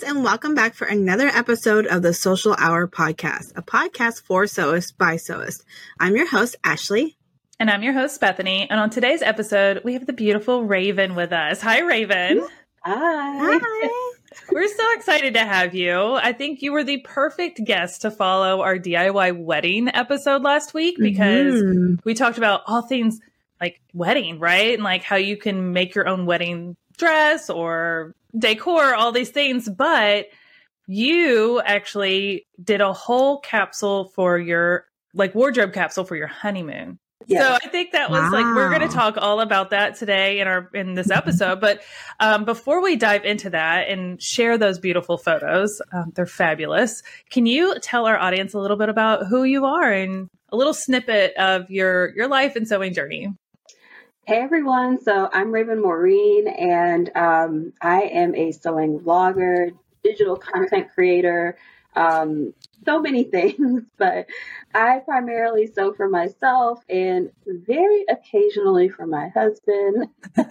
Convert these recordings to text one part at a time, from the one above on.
and welcome back for another episode of the Social Hour Podcast, a podcast for sewists by sewists. I'm your host, Ashley. And I'm your host, Bethany. And on today's episode, we have the beautiful Raven with us. Hi, Raven. Hi. We're so excited to have you. I think you were the perfect guest to follow our DIY wedding episode last week because we talked about all things like wedding, right? And like how you can make your own wedding dress or decor, all these things. But you actually did a whole capsule for your wardrobe capsule for your honeymoon. Yes. So I think that was we're going to talk all about that today in this episode. But before we dive into that and share those beautiful photos, they're fabulous. Can you tell our audience a little bit about who you are and a little snippet of your life and sewing journey? Hey everyone, so I'm Raven Maureen, and I am a sewing vlogger, digital content creator, so many things, but I primarily sew for myself and very occasionally for my husband.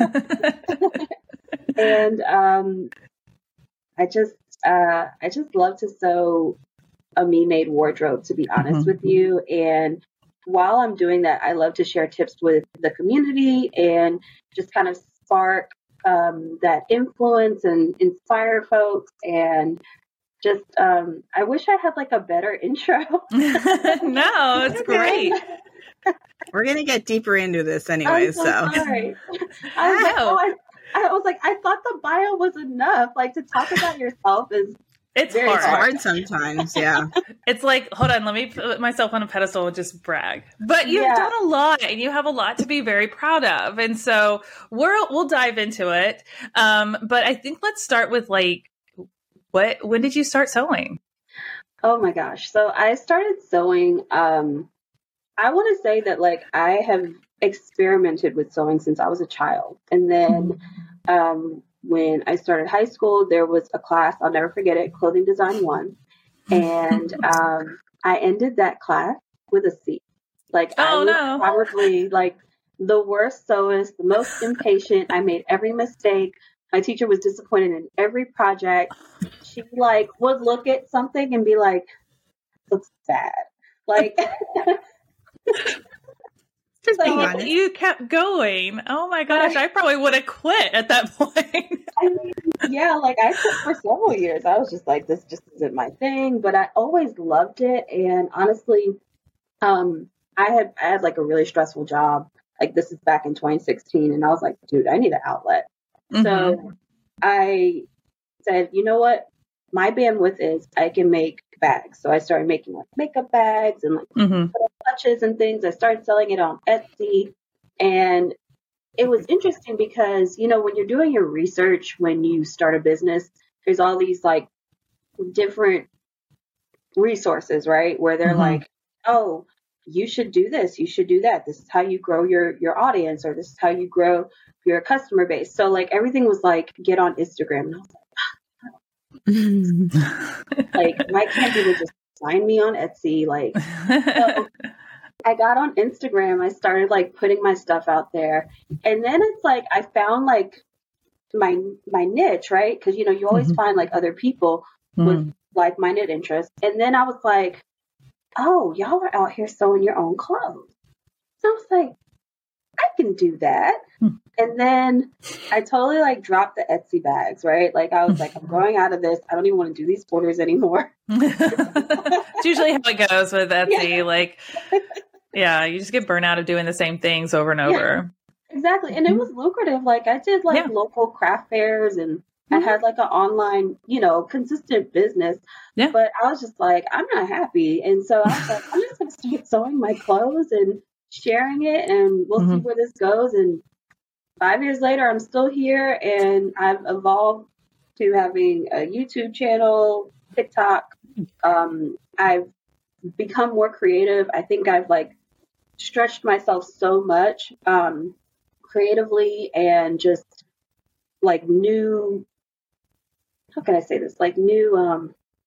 And I just love to sew a me-made wardrobe, to be honest with you. And while I'm doing that, I love to share tips with the community and just kind of spark that influence and inspire folks. And just, I wish I had like a better intro. No, it's great. We're going to get deeper into this anyway. So sorry. I was like, I thought the bio was enough. Like, to talk about yourself is It's hard sometimes, yeah. It's like, hold on, let me put myself on a pedestal and just brag. But you've done a lot, and you have a lot to be very proud of. And so we'll dive into it. But I think let's start with when did you start sewing? Oh my gosh. So I started sewing. I want to say that I have experimented with sewing since I was a child. And then, when I started high school, there was a class, I'll never forget it, Clothing Design 1. And I ended that class with a C. I was probably the worst sewist, the most impatient. I made every mistake. My teacher was disappointed in every project. She would look at something and be like, looks bad. You kept going. Oh my gosh, I probably would have quit at that point. I mean, yeah, I quit for several years. I was just like, this just isn't my thing, but I always loved it. And honestly, I had a really stressful job. This is back in 2016. And I was like, dude, I need an outlet. So I said, you know what? My bandwidth is I can make bags. So I started making makeup bags and little touches and things. I started selling it on Etsy. And it was interesting because, when you're doing your research, when you start a business, there's all these different resources, right? Where they're like, oh, you should do this. You should do that. This is how you grow your audience, or this is how you grow your customer base. So everything was get on Instagram. And I was why can't people just find me on Etsy? So I got on Instagram. I started putting my stuff out there, and then it's I found my niche, right? Because you always find other people with like-minded interests, and then I was like, oh, y'all are out here sewing your own clothes. So I was like, I can do that. And then I totally dropped the Etsy bags, right? I was I'm growing out of this. I don't even want to do these orders anymore. It's usually how it goes with Etsy. Yeah, you just get burnt out of doing the same things over and over. Exactly. And it was lucrative. I did local craft fairs, and I had an online, consistent business. Yeah. But I was just I'm not happy. And so I was I'm just going to start sewing my clothes and sharing it, and we'll see where this goes. And 5 years later, I'm still here, and I've evolved to having a YouTube channel, TikTok. I've become more creative. I think I've stretched myself so much creatively, and just new, how can I say this? New, why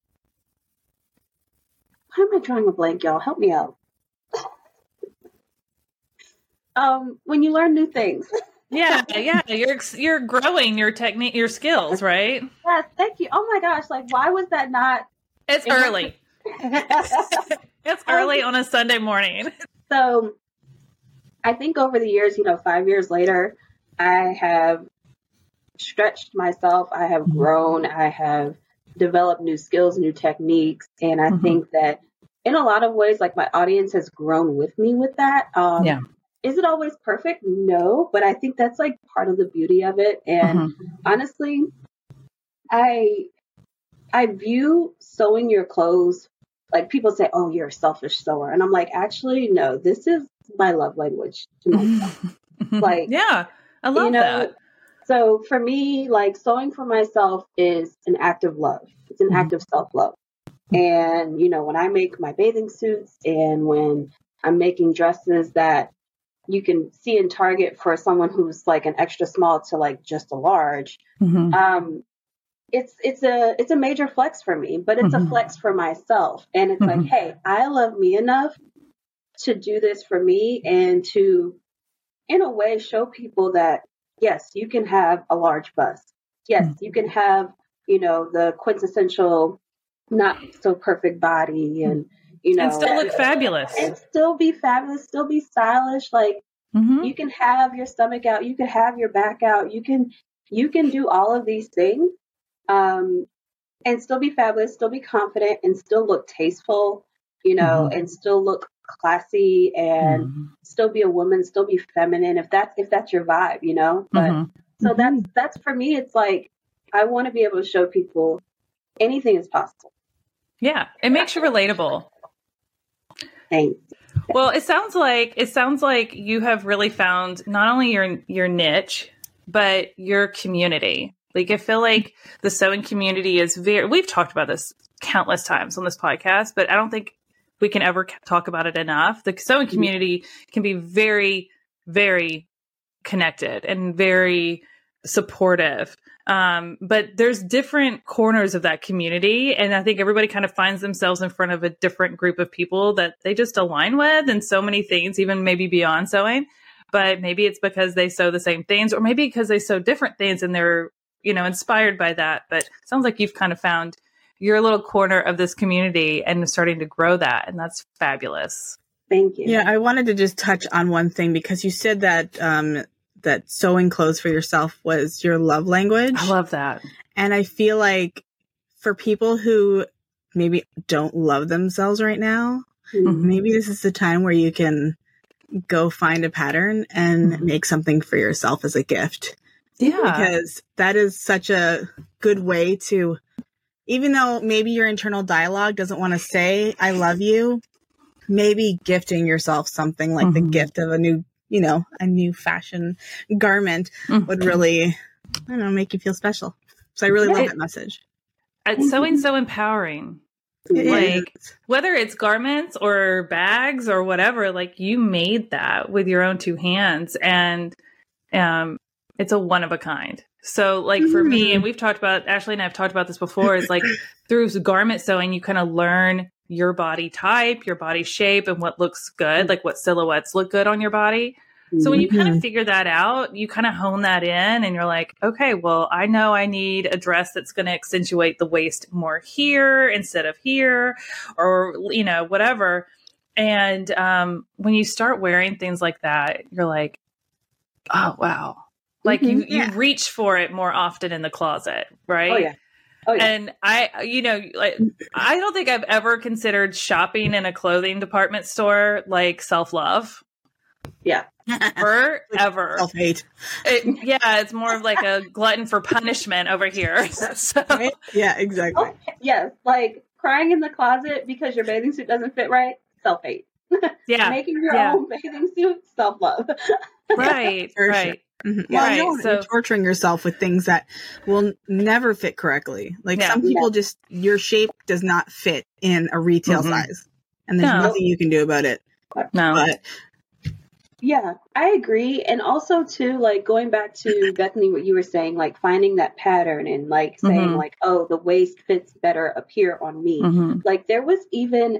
am I drawing a blank, y'all? Help me out. When you learn new things. Yeah. You're growing your technique, your skills, right? Yes, thank you. Oh my gosh, like why was that not? It's early. It's early on a Sunday morning. So I think over the years, 5 years later, I have stretched myself. I have grown. I have developed new skills, new techniques. And I think that in a lot of ways, like my audience has grown with me with that. Yeah. Is it always perfect? No, but I think that's like part of the beauty of it. And honestly, I view sewing your clothes, like people say, oh, you're a selfish sewer. And I'm like, actually, no, this is my love language to myself. Like, yeah, I love that. So for me, like sewing for myself is an act of love. It's an act of self-love. And, when I make my bathing suits and when I'm making dresses that you can see in Target for someone who's like an extra small to like just a large, it's a major flex for me, but it's a flex for myself. And it's like, hey, I love me enough to do this for me and to, in a way, show people that, yes, you can have a large bust. Yes, you can have, the quintessential, not so perfect body and, and still look fabulous. And still be fabulous, still be stylish. Like you can have your stomach out, you can have your back out, you can do all of these things. And still be fabulous, still be confident, and still look tasteful, and still look classy, and still be a woman, still be feminine, if that's your vibe, But so that's for me. It's like I want to be able to show people anything is possible. Yeah, it makes you relatable. Thanks. Well, it sounds like you have really found not only your niche, but your community. Like, I feel like the sewing community is we've talked about this countless times on this podcast, but I don't think we can ever talk about it enough. The sewing community can be very, very connected and very supportive. But there's different corners of that community. And I think everybody kind of finds themselves in front of a different group of people that they just align with and so many things, even maybe beyond sewing. But maybe it's because they sew the same things, or maybe because they sew different things and they're, inspired by that. But it sounds like you've kind of found your little corner of this community and starting to grow that. And that's fabulous. Thank you. Yeah, I wanted to just touch on one thing because you said that that sewing clothes for yourself was your love language. I love that. And I feel like for people who maybe don't love themselves right now, maybe this is the time where you can go find a pattern and make something for yourself as a gift. Yeah. Because that is such a good way to, even though maybe your internal dialogue doesn't want to say, I love you, maybe gifting yourself something like the gift of a new, a new fashion garment would really, make you feel special. So I really love that message. Sewing's so empowering. Whether it's garments or bags or whatever, like you made that with your own two hands, and it's a one of a kind. So like for me, and Ashley and I have talked about this before, is like through garment sewing, you kind of learn your body type, your body shape, and what looks good, like what silhouettes look good on your body. So when you kind of figure that out, you kind of hone that in and you're like, okay, well, I know I need a dress that's going to accentuate the waist more here instead of here, or, whatever. And when you start wearing things like that, you're like, oh, wow. Like you reach for it more often in the closet, right? Oh, yeah. Oh, yeah. And I don't think I've ever considered shopping in a clothing department store like self-love. Yeah. Forever. Self-hate. It's more of like a glutton for punishment over here. So. Right? Yeah, exactly. Oh, yes. Like crying in the closet because your bathing suit doesn't fit right. Self-hate. Yeah. Making your own bathing suit. Self-love. Right. Right. Sure. Right. You're torturing yourself with things that will never fit correctly. Like some people just, your shape does not fit in a retail size. And there's nothing you can do about it. No. But yeah, I agree. And also too, like going back to Bethany, what you were saying, like finding that pattern and like saying like, oh, the waist fits better up here on me. Like there was even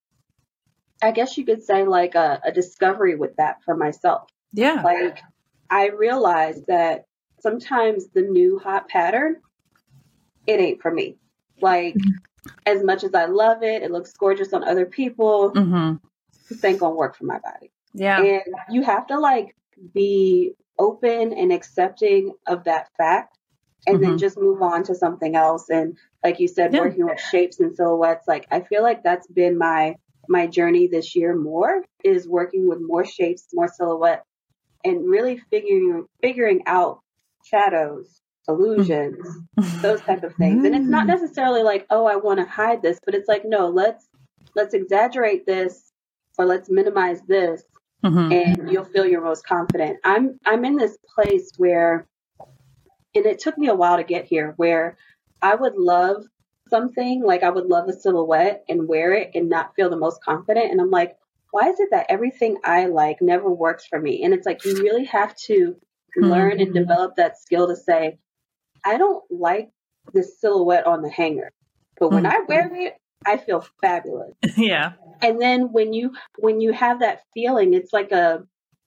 I guess you could say like a discovery with that for myself. Yeah. Like I realized that sometimes the new hot pattern, it ain't for me. Like, as much as I love it, it looks gorgeous on other people. This ain't gonna work for my body. Yeah. And you have to like be open and accepting of that fact, and then just move on to something else. And like you said, working with shapes and silhouettes, like I feel like that's been my journey this year more, is working with more shapes, more silhouette, and really figuring out shadows, illusions, those type of things. And it's not necessarily like, oh, I want to hide this, but it's like, no, let's exaggerate this, or let's minimize this, and you'll feel your most confident. I'm in this place where, and it took me a while to get here, where I would love something, like I would love a silhouette and wear it and not feel the most confident. And I'm like, why is it that everything I like never works for me? And it's like, you really have to learn and develop that skill to say, I don't like this silhouette on the hanger, but when I wear it, I feel fabulous. Yeah. And then when you have that feeling, it's like a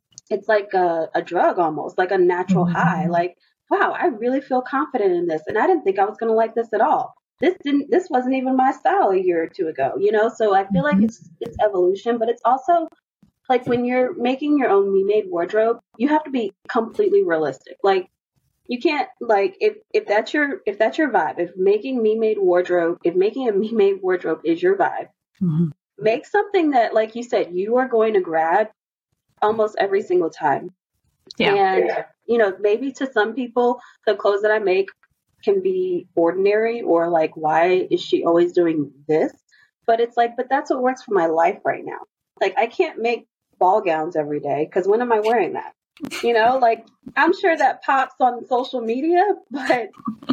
drug, almost like a natural high. Like, wow, I really feel confident in this. And I didn't think I was going to like this at all. This wasn't even my style a year or two ago, you know? So I feel like it's evolution, but it's also like when you're making your own Me-Made wardrobe, you have to be completely realistic. Like, you can't, like, if that's your vibe, if making a Me-Made wardrobe is your vibe, make something that, like you said, you are going to grab almost every single time. Yeah. And, you know, maybe to some people, the clothes that I make can be ordinary, or like, why is she always doing this? But it's like, but that's what works for my life right now. Like, I can't make ball gowns every day, because when am I wearing that? You know, like, I'm sure that pops on social media, but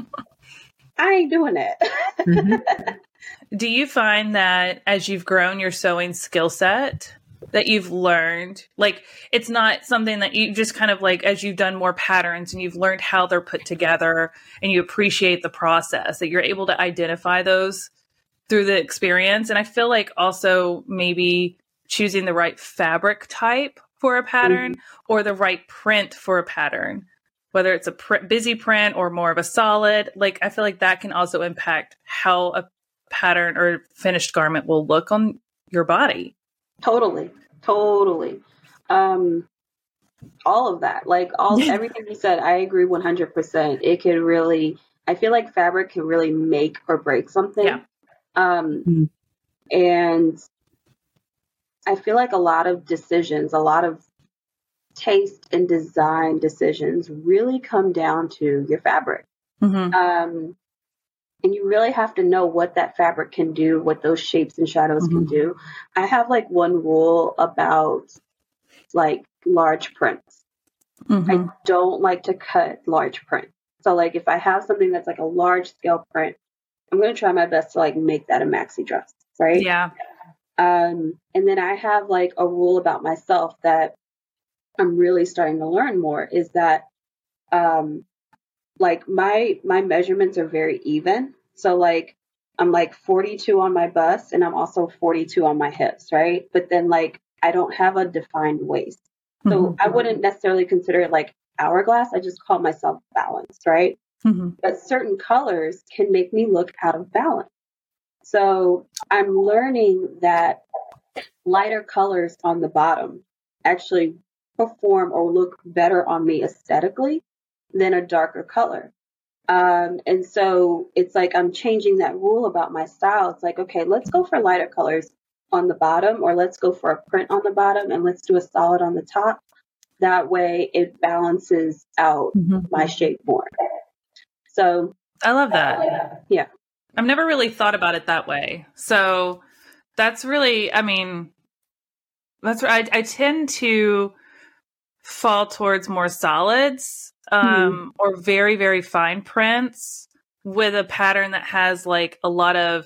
I ain't doing it. Do you find that as you've grown your sewing skill set, that you've learned, like, it's not something that you just kind of like, as you've done more patterns and you've learned how they're put together and you appreciate the process, that you're able to identify those through the experience? And I feel like also maybe choosing the right fabric type for a pattern or the right print for a pattern, whether it's a busy print or more of a solid, like, I feel like that can also impact how a pattern or finished garment will look on your body. Totally. All of that, like everything you said, I agree 100%. It can really, I feel like fabric can really make or break something. Yeah. And I feel like a lot of decisions, a lot of taste and design decisions really come down to your fabric. And you really have to know what that fabric can do, what those shapes and shadows can do. I have like one rule about like large prints. I don't like to cut large print. So like if I have something that's like a large scale print, I'm going to try my best to like make that a maxi dress, right? Yeah. And then I have like a rule about myself that I'm really starting to learn more, is that like my measurements are very even. So like I'm like 42 on my bust and I'm also 42 on my hips, right? But then like I don't have a defined waist. So I wouldn't necessarily consider it like hourglass. I just call myself balanced, right? But certain colors can make me look out of balance. So I'm learning that lighter colors on the bottom actually perform or look better on me aesthetically than a darker color. And so it's like I'm changing that rule about my style. It's like, okay, let's go for lighter colors on the bottom, or let's go for a print on the bottom and let's do a solid on the top. That way it balances out my shape more. So I love that. Yeah. I've never really thought about it that way. So that's really, I mean, that's right. I tend to fall towards more solids, or very, very fine prints with a pattern that has like a lot of,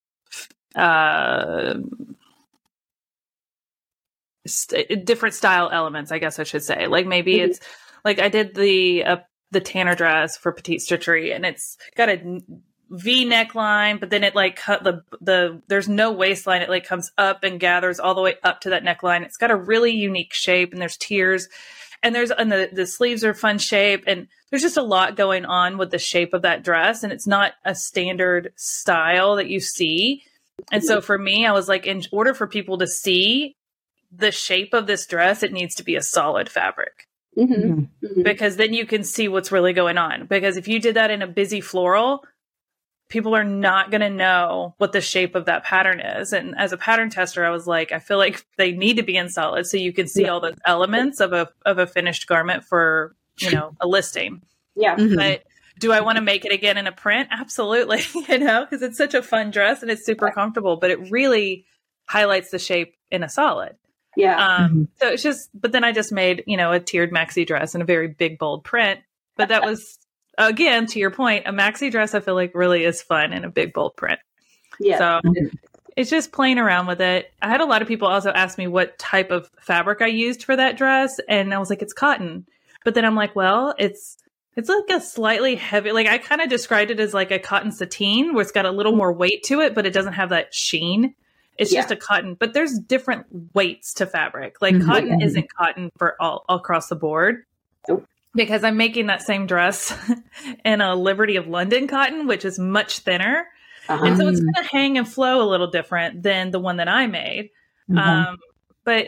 different style elements, I guess I should say. Like maybe it's like I did the Tanner dress for Petite Stitchery, and it's got a V neckline, but then it like cut there's no waistline. It like comes up and gathers all the way up to that neckline. It's got a really unique shape, and there's tiers. and the sleeves are fun shape, and there's just a lot going on with the shape of that dress, and it's not a standard style that you see. And so for me, I was like, in order for people to see the shape of this dress, it needs to be a solid fabric. Because then you can see what's really going on. Because if you did that in a busy floral, people are not going to know what the shape of that pattern is. And as a pattern tester, I was like, I feel like they need to be in solid so you can see all the elements of a finished garment for, a listing. Yeah. But do I want to make it again in a print? Absolutely. Because it's such a fun dress and it's super comfortable, but it really highlights the shape in a solid. Yeah. So it's just, but then I just made, a tiered maxi dress in a very big, bold print. But that was, again, to your point, a maxi dress, I feel like really is fun in a big, bold print. Yeah. So it's just playing around with it. I had a lot of people also ask me what type of fabric I used for that dress. And I was like, it's cotton. But then I'm like, well, it's like a slightly heavy, like I kind of described it as like a cotton sateen where it's got a little more weight to it, but it doesn't have that sheen. It's just a cotton, but there's different weights to fabric. Like cotton isn't cotton for all across the board. Nope. Because I'm making that same dress in a Liberty of London cotton, which is much thinner. And so it's going to hang and flow a little different than the one that I made. But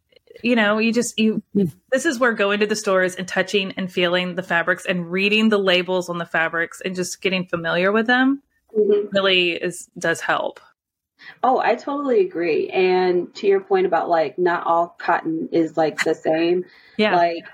this is where going to the stores and touching and feeling the fabrics and reading the labels on the fabrics and just getting familiar with them really does help. Oh, I totally agree. And to your point about like not all cotton is like the same. Yeah. Like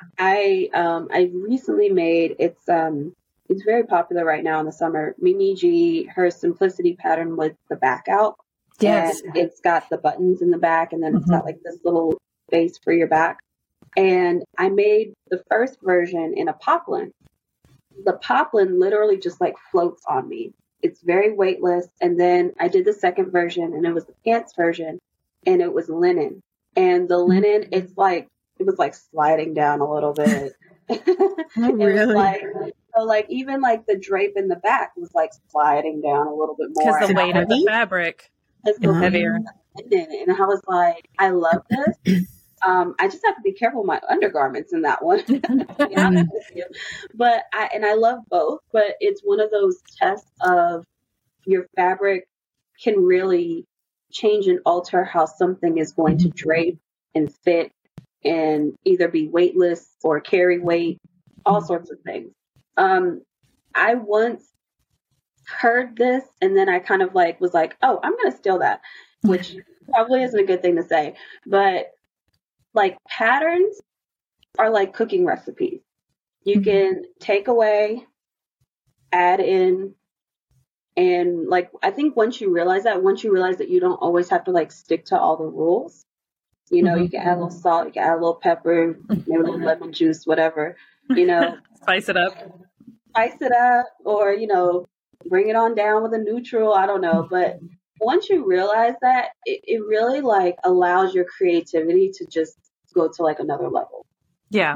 I recently made it's very popular right now in the summer. Mimi G, her simplicity pattern with the back out. Yes. And it's got the buttons in the back and then it's got like this little space for your back. And I made the first version in a poplin. The poplin literally just like floats on me. It's very weightless. And then I did the second version and it was the pants version and it was linen. And the linen, it was like sliding down a little bit. Oh, really? So like even like the drape in the back was like sliding down a little bit more. Because the weight of the fabric is heavier. And I was like, I love this. I just have to be careful with my undergarments in that one. To be honest with you. But I love both, but it's one of those tests of your fabric can really change and alter how something is going to drape and fit and either be weightless or carry weight, all sorts of things. I once heard this and then I kind of like was like, oh, I'm going to steal that, which probably isn't a good thing to say, but like patterns are like cooking recipes. You can take away, add in, and like, I think once you realize that you don't always have to like stick to all the rules, you can add a little salt, you can add a little pepper, maybe a little lemon juice, whatever, Spice it up, or, bring it on down with a neutral. I don't know. But once you realize that, it really like allows your creativity to just go to like another level. Yeah.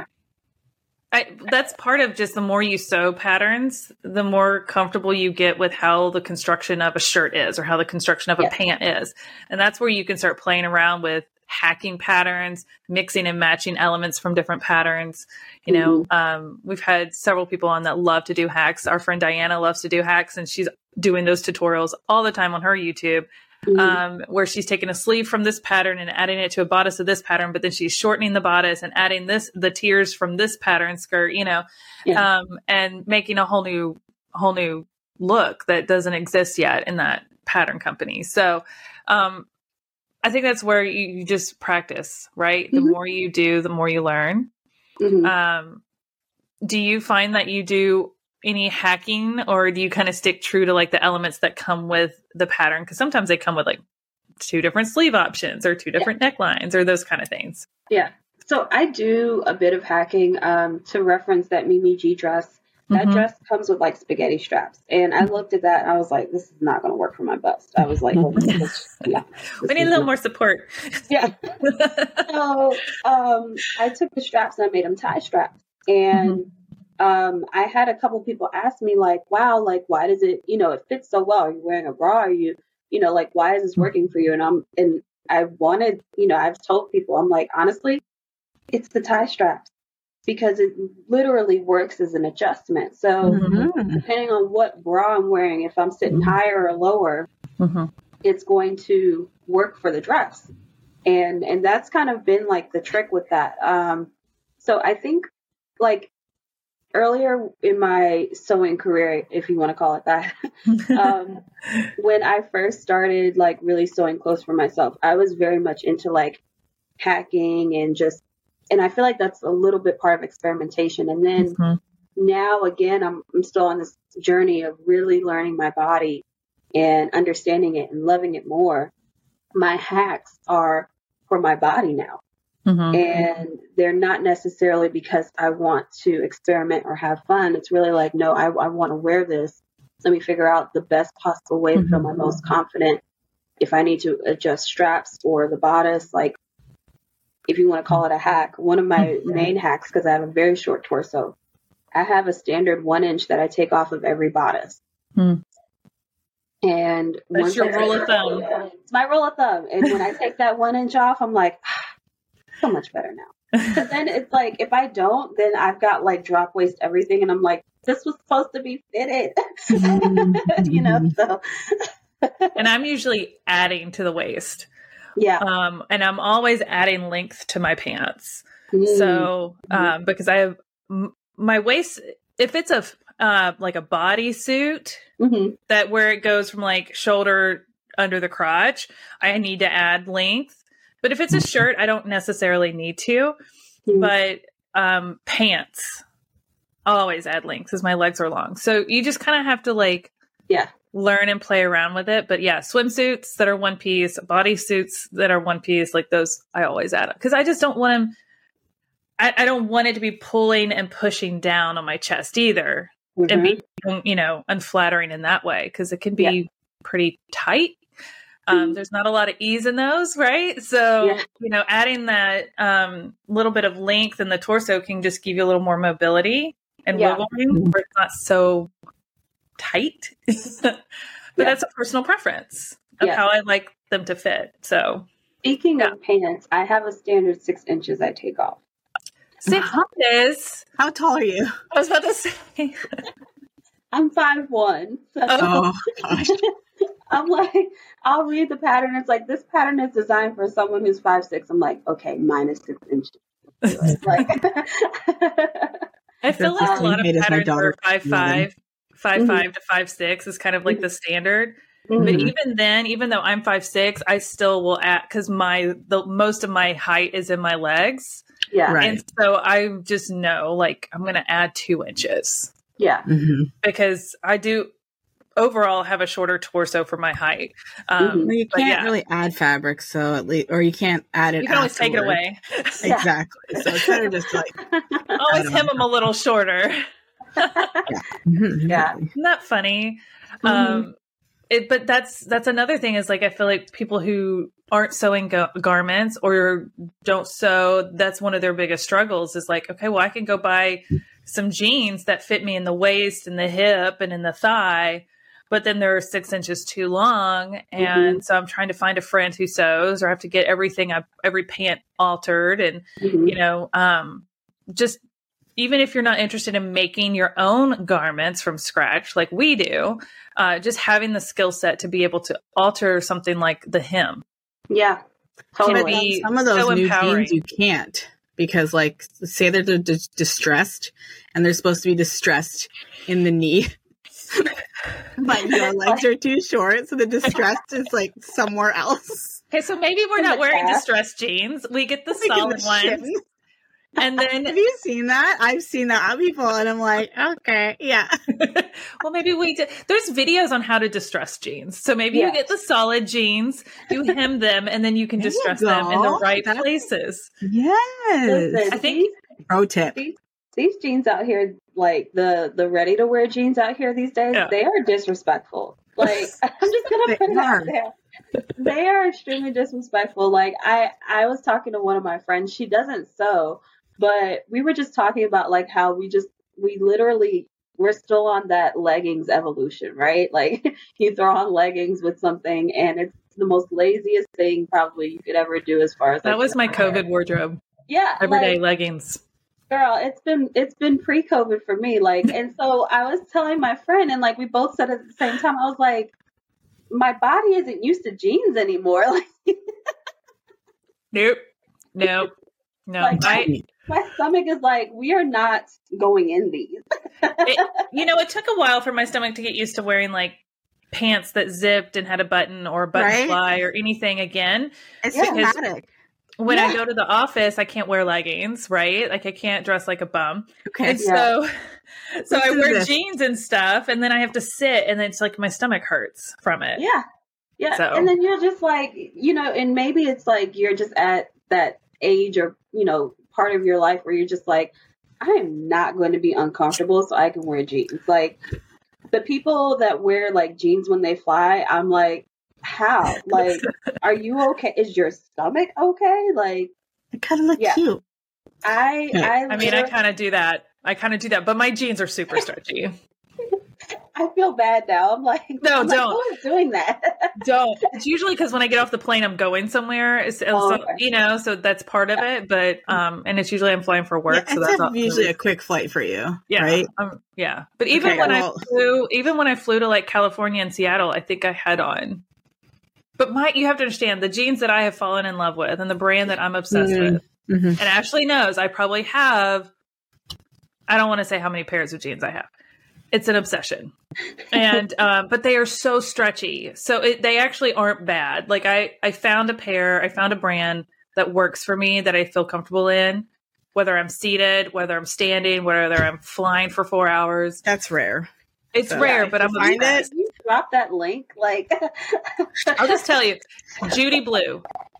That's part of just the more you sew patterns, the more comfortable you get with how the construction of a shirt is or how the construction of a pant is. And that's where you can start playing around with hacking patterns, mixing and matching elements from different patterns. We've had several people on that love to do hacks. Our friend Diana loves to do hacks, and she's doing those tutorials all the time on her YouTube, where she's taking a sleeve from this pattern and adding it to a bodice of this pattern, but then she's shortening the bodice and adding the tiers from this pattern skirt, and making a whole new look that doesn't exist yet in that pattern company. So, I think that's where you just practice, right? The more you do, the more you learn. Do you find that you do any hacking, or do you kind of stick true to like the elements that come with the pattern? Because sometimes they come with like 2 different sleeve options or 2 different necklines or those kind of things. Yeah. So I do a bit of hacking to reference that Mimi G dress. That dress comes with like spaghetti straps. And I looked at that and I was like, this is not going to work for my bust. I was like, well, we need a little more support. Yeah. So I took the straps and I made them tie straps. And I had a couple people ask me like, wow, like, why does it, it fits so well. Are you wearing a bra? Are you, like, why is this working for you? And I wanted, I've told people, I'm like, honestly, it's the tie straps. because it literally works as an adjustment. So depending on what bra I'm wearing, if I'm sitting higher or lower, it's going to work for the dress. And that's kind of been like the trick with that. So I think like earlier in my sewing career, if you want to call it that, when I first started like really sewing clothes for myself, I was very much into like hacking and I feel like that's a little bit part of experimentation. And then now again, I'm still on this journey of really learning my body and understanding it and loving it more. My hacks are for my body now. And they're not necessarily because I want to experiment or have fun. It's really like, no, I want to wear this. Let me figure out the best possible way to feel my most confident. If I need to adjust straps or the bodice, like if you want to call it a hack, one of my main hacks, because I have a very short torso, I have a standard 1 inch that I take off of every bodice. And that's your rule of thumb. It's my rule of thumb. And when I take that 1 inch off, I'm like, so much better now. Because then it's like, if I don't, then I've got like drop waist everything. And I'm like, this was supposed to be fitted, you know, so. And I'm usually adding to the waist. Yeah. And I'm always adding length to my pants. So, because I have my waist, if it's a, like a bodysuit that where it goes from like shoulder under the crotch, I need to add length. But if it's a shirt, I don't necessarily need to. But pants, I'll always add length because my legs are long. So you just kind of have to like learn and play around with it. But yeah, swimsuits that are one piece, bodysuits that are one piece, like those I always add because I just don't want them. I don't want it to be pulling and pushing down on my chest either and be, you know, unflattering in that way because it can be pretty tight. There's not a lot of ease in those, right? So, you know, adding that little bit of length in the torso can just give you a little more mobility and wiggle room where it's not so tight. But that's a personal preference of how I like them to fit. So speaking of pants, I have a standard 6 inches I take off. 6 inches? How tall are you? I was about to say. I'm 5'1". So oh gosh. I'm like, I'll read the pattern. It's like, this pattern is designed for someone who's 5'6". I'm like, okay, minus 6 inches. Like, I feel like a lot of patterns are 5'5", 5'5" to 5'6" is kind of like the standard. But even then, even though I'm 5'6", I still will add because most of my height is in my legs. Yeah. Right. And so I just know, like, I'm going to add 2 inches. Yeah. Because I do overall have a shorter torso for my height. Well, you can't really add fabric, so at least, or you can't add it. You can always take it away. Exactly. So it's better just like always hem them a little shorter. Yeah. Isn't that funny? But that's another thing is like, I feel like people who aren't sewing garments or don't sew, that's one of their biggest struggles is like, okay, well, I can go buy some jeans that fit me in the waist and the hip and in the thigh, but then they're 6 inches too long. And so I'm trying to find a friend who sews or I have to get every pant altered. And, you know, just even if you're not interested in making your own garments from scratch, like we do, just having the skill set to be able to alter something like the hem. Yeah. Totally. Some of those new jeans you can't because like say they're distressed and they're supposed to be distressed in the knee. But your legs are too short, so the distressed is like somewhere else. Okay, so maybe we're not wearing distressed jeans. We get the solid ones. And then have you seen that? I've seen that on people and I'm like, okay, yeah. Well, maybe we did. There's videos on how to distress jeans. So maybe you get the solid jeans, you hem them, and then you can distress them in the right places. Yes. Listen, I think pro tip. These jeans out here, like the ready to wear jeans out here these days, they are disrespectful. Like I'm just gonna put it out there. They are extremely disrespectful. Like I was talking to one of my friends. She doesn't sew, but we were just talking about like how we're still on that leggings evolution, right? Like you throw on leggings with something and it's the most laziest thing probably you could ever do as far as that was my COVID wardrobe. Yeah. Everyday leggings. Girl, it's been pre-COVID for me. Like, and so I was telling my friend, and like we both said at the same time, I was like, my body isn't used to jeans anymore. Like, Nope. like my stomach is like, we are not going in these. It took a while for my stomach to get used to wearing like pants that zipped and had a button or a button fly or anything again. It's dramatic. When I go to the office, I can't wear leggings, right? Like I can't dress like a bum. Okay. And so I wear jeans and stuff, and then I have to sit, and then it's like my stomach hurts from it. Yeah. Yeah. So. And then you're just like, and maybe it's like you're just at that age or, part of your life where you're just like, I am not going to be uncomfortable so I can wear jeans. Like the people that wear like jeans when they fly, I'm like, how? Like, are you okay? Is your stomach okay? Like, it kind of look cute. I kind of do that. But my jeans are super stretchy. I feel bad now. I'm like, don't. Who is doing that? Don't. It's usually because when I get off the plane, I'm going somewhere. So that's part of it. But and it's usually I'm flying for work. Yeah, so that's usually a quick flight for you. Yeah. Right. Yeah. But even when I flew to like California and Seattle, I think I had on. But you have to understand the jeans that I have fallen in love with and the brand that I'm obsessed with. Mm-hmm. And Ashley knows I probably have, I don't want to say how many pairs of jeans I have. It's an obsession. And, but they are so stretchy. So they actually aren't bad. Like I found a brand that works for me that I feel comfortable in, whether I'm seated, whether I'm standing, whether I'm flying for 4 hours. That's rare. It's rare, but I'm find it. You drop that link, like I'll just tell you, Judy Blue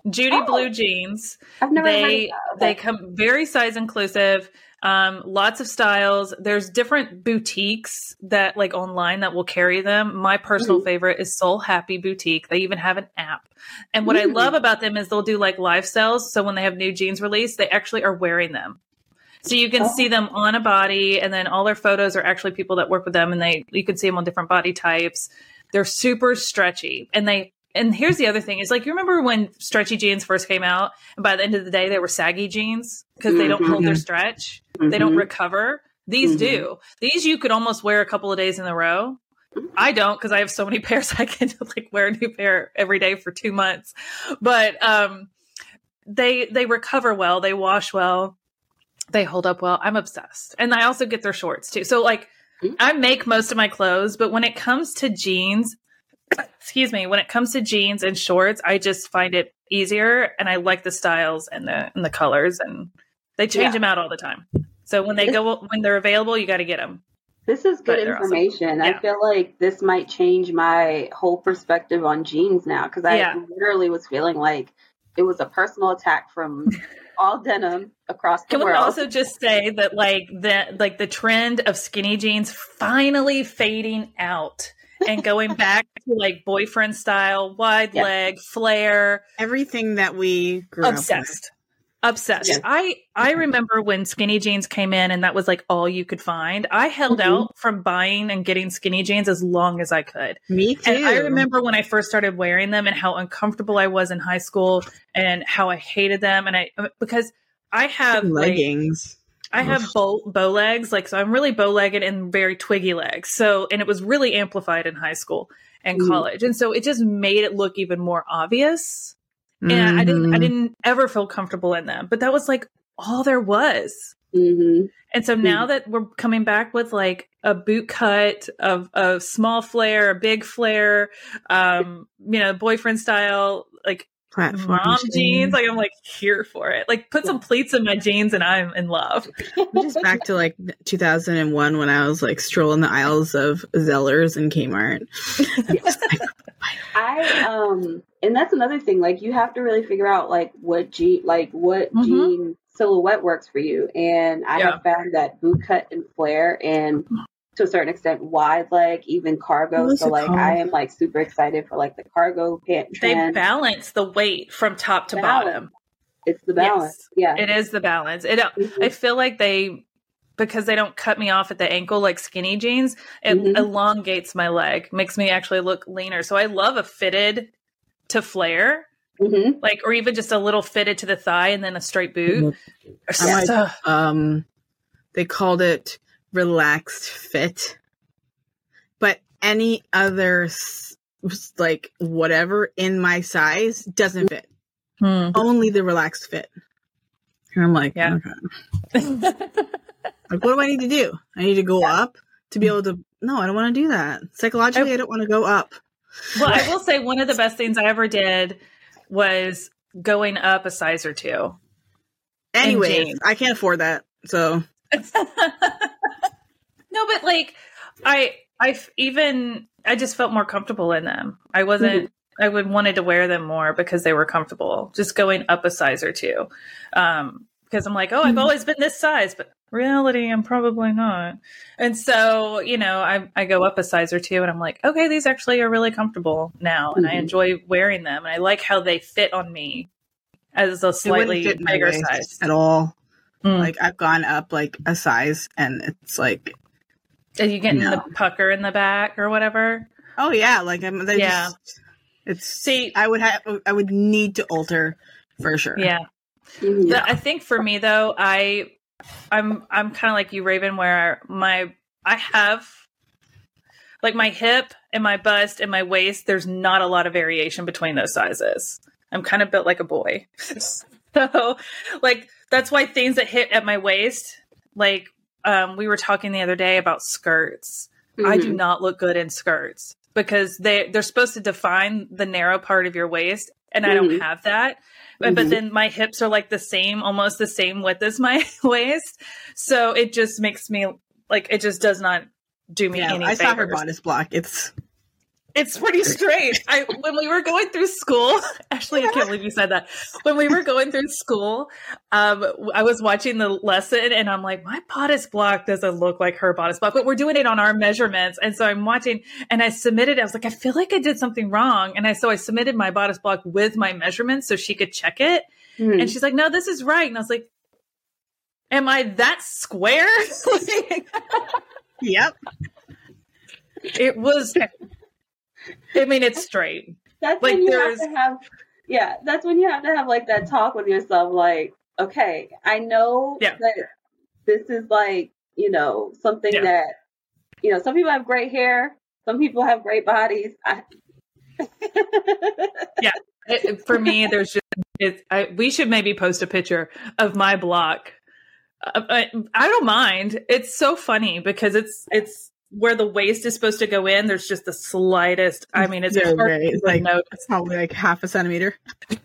jeans. I've never heard of that. Okay. They come very size inclusive. Lots of styles. There's different boutiques that like online that will carry them. My personal favorite is Soul Happy Boutique. They even have an app. And what I love about them is they'll do like live sales. So when they have new jeans released, they actually are wearing them. So you can see them on a body, and then all their photos are actually people that work with them, and you can see them on different body types. They're super stretchy. And here's the other thing is like, you remember when stretchy jeans first came out, and by the end of the day, they were saggy jeans because they don't hold their stretch. They don't recover. These do. These you could almost wear a couple of days in a row. I don't, because I have so many pairs. I can like wear a new pair every day for 2 months, but, they recover well. They wash well. They hold up well. I'm obsessed. And I also get their shorts too. So like I make most of my clothes, but when it comes to jeans, when it comes to jeans and shorts, I just find it easier, and I like the styles and the colors, and they change them out all the time. So when they're available, you got to get them. This is good information. Awesome. I feel like this might change my whole perspective on jeans now, because I literally was feeling like it was a personal attack from all denim across the world. Can we also just say that the trend of skinny jeans finally fading out and going back to like boyfriend style, wide leg, flare, everything that we grew obsessed. Yes. I remember when skinny jeans came in and that was like all you could find. I held out from buying and getting skinny jeans as long as I could. Me too. And I remember when I first started wearing them and how uncomfortable I was in high school and how I hated them. And because I have leggings. I have bow legs. So I'm really bow legged and very twiggy legs. So, and it was really amplified in high school and college. And so it just made it look even more obvious. And I didn't ever feel comfortable in them, but that was like all there was. And so now that we're coming back with like a boot cut of a small flare, a big flare, boyfriend style, like platform mom jeans, like I'm like here for it. Like put some pleats in my jeans and I'm in love. Just back to like 2001 when I was like strolling the aisles of Zellers and Kmart. And that's another thing. Like you have to really figure out like what jean silhouette works for you. And I have found that boot cut and flare, and to a certain extent wide leg, even cargo. So like I am like super excited for like the cargo pant trend. They balance the weight from top to bottom. It's the balance. Yes, it is the balance. I feel like because they don't cut me off at the ankle like skinny jeans, it elongates my leg, makes me actually look leaner. So I love a fitted to flare, or even just a little fitted to the thigh and then a straight boot. they called it relaxed fit. But any other like whatever in my size doesn't fit. Only the relaxed fit. And I'm like, yeah. Okay. Like, what do I need to do? I need to go up to be able to. No, I don't want to do that. Psychologically, I don't want to go up. Well, I will say one of the best things I ever did was going up a size or 2. Anyways, I can't afford that. So no, but like I just felt more comfortable in them. I wasn't. I would wanted to wear them more because they were comfortable. Just going up a size or 2, because I'm like, oh, I've always been this size, but reality, I'm probably not. And so, you know, I go up a size or 2, and I'm like, okay, these actually are really comfortable now, and I enjoy wearing them, and I like how they fit on me as a slightly bigger size at all. Like I've gone up like a size, and it's like, are you getting the pucker in the back or whatever? Oh yeah, like I would need to alter for sure. Yeah. I think for me though, I'm kind of like you, Raven, where I have like my hip and my bust and my waist. There's not a lot of variation between those sizes. I'm kind of built like a boy. So like, that's why things that hit at my waist, like, we were talking the other day about skirts. I do not look good in skirts because they're supposed to define the narrow part of your waist. And I don't have that. But then my hips are like almost the same width as my waist. So it just makes me like, it just does not do me any favors. I saw her bodice block. It's pretty straight. When we were going through school, actually, I can't believe you said that. When we were going through school, I was watching the lesson and I'm like, my bodice block doesn't look like her bodice block, but we're doing it on our measurements. And so I'm watching and I submitted, I was like, I feel like I did something wrong. And so I submitted my bodice block with my measurements so she could check it. And she's like, no, this is right. And I was like, am I that square? Yep. It was... I mean, it's straight. That's like when you have to have, that's when you have to have like that talk with yourself. Like, okay, I know that this is like, you know, something that, you know, some people have great hair. Some people have great bodies. For me, there's just, we should maybe post a picture of my block. I don't mind. It's so funny because it's, where the waist is supposed to go in, there's just the slightest. I mean, it's it's probably like half a centimeter.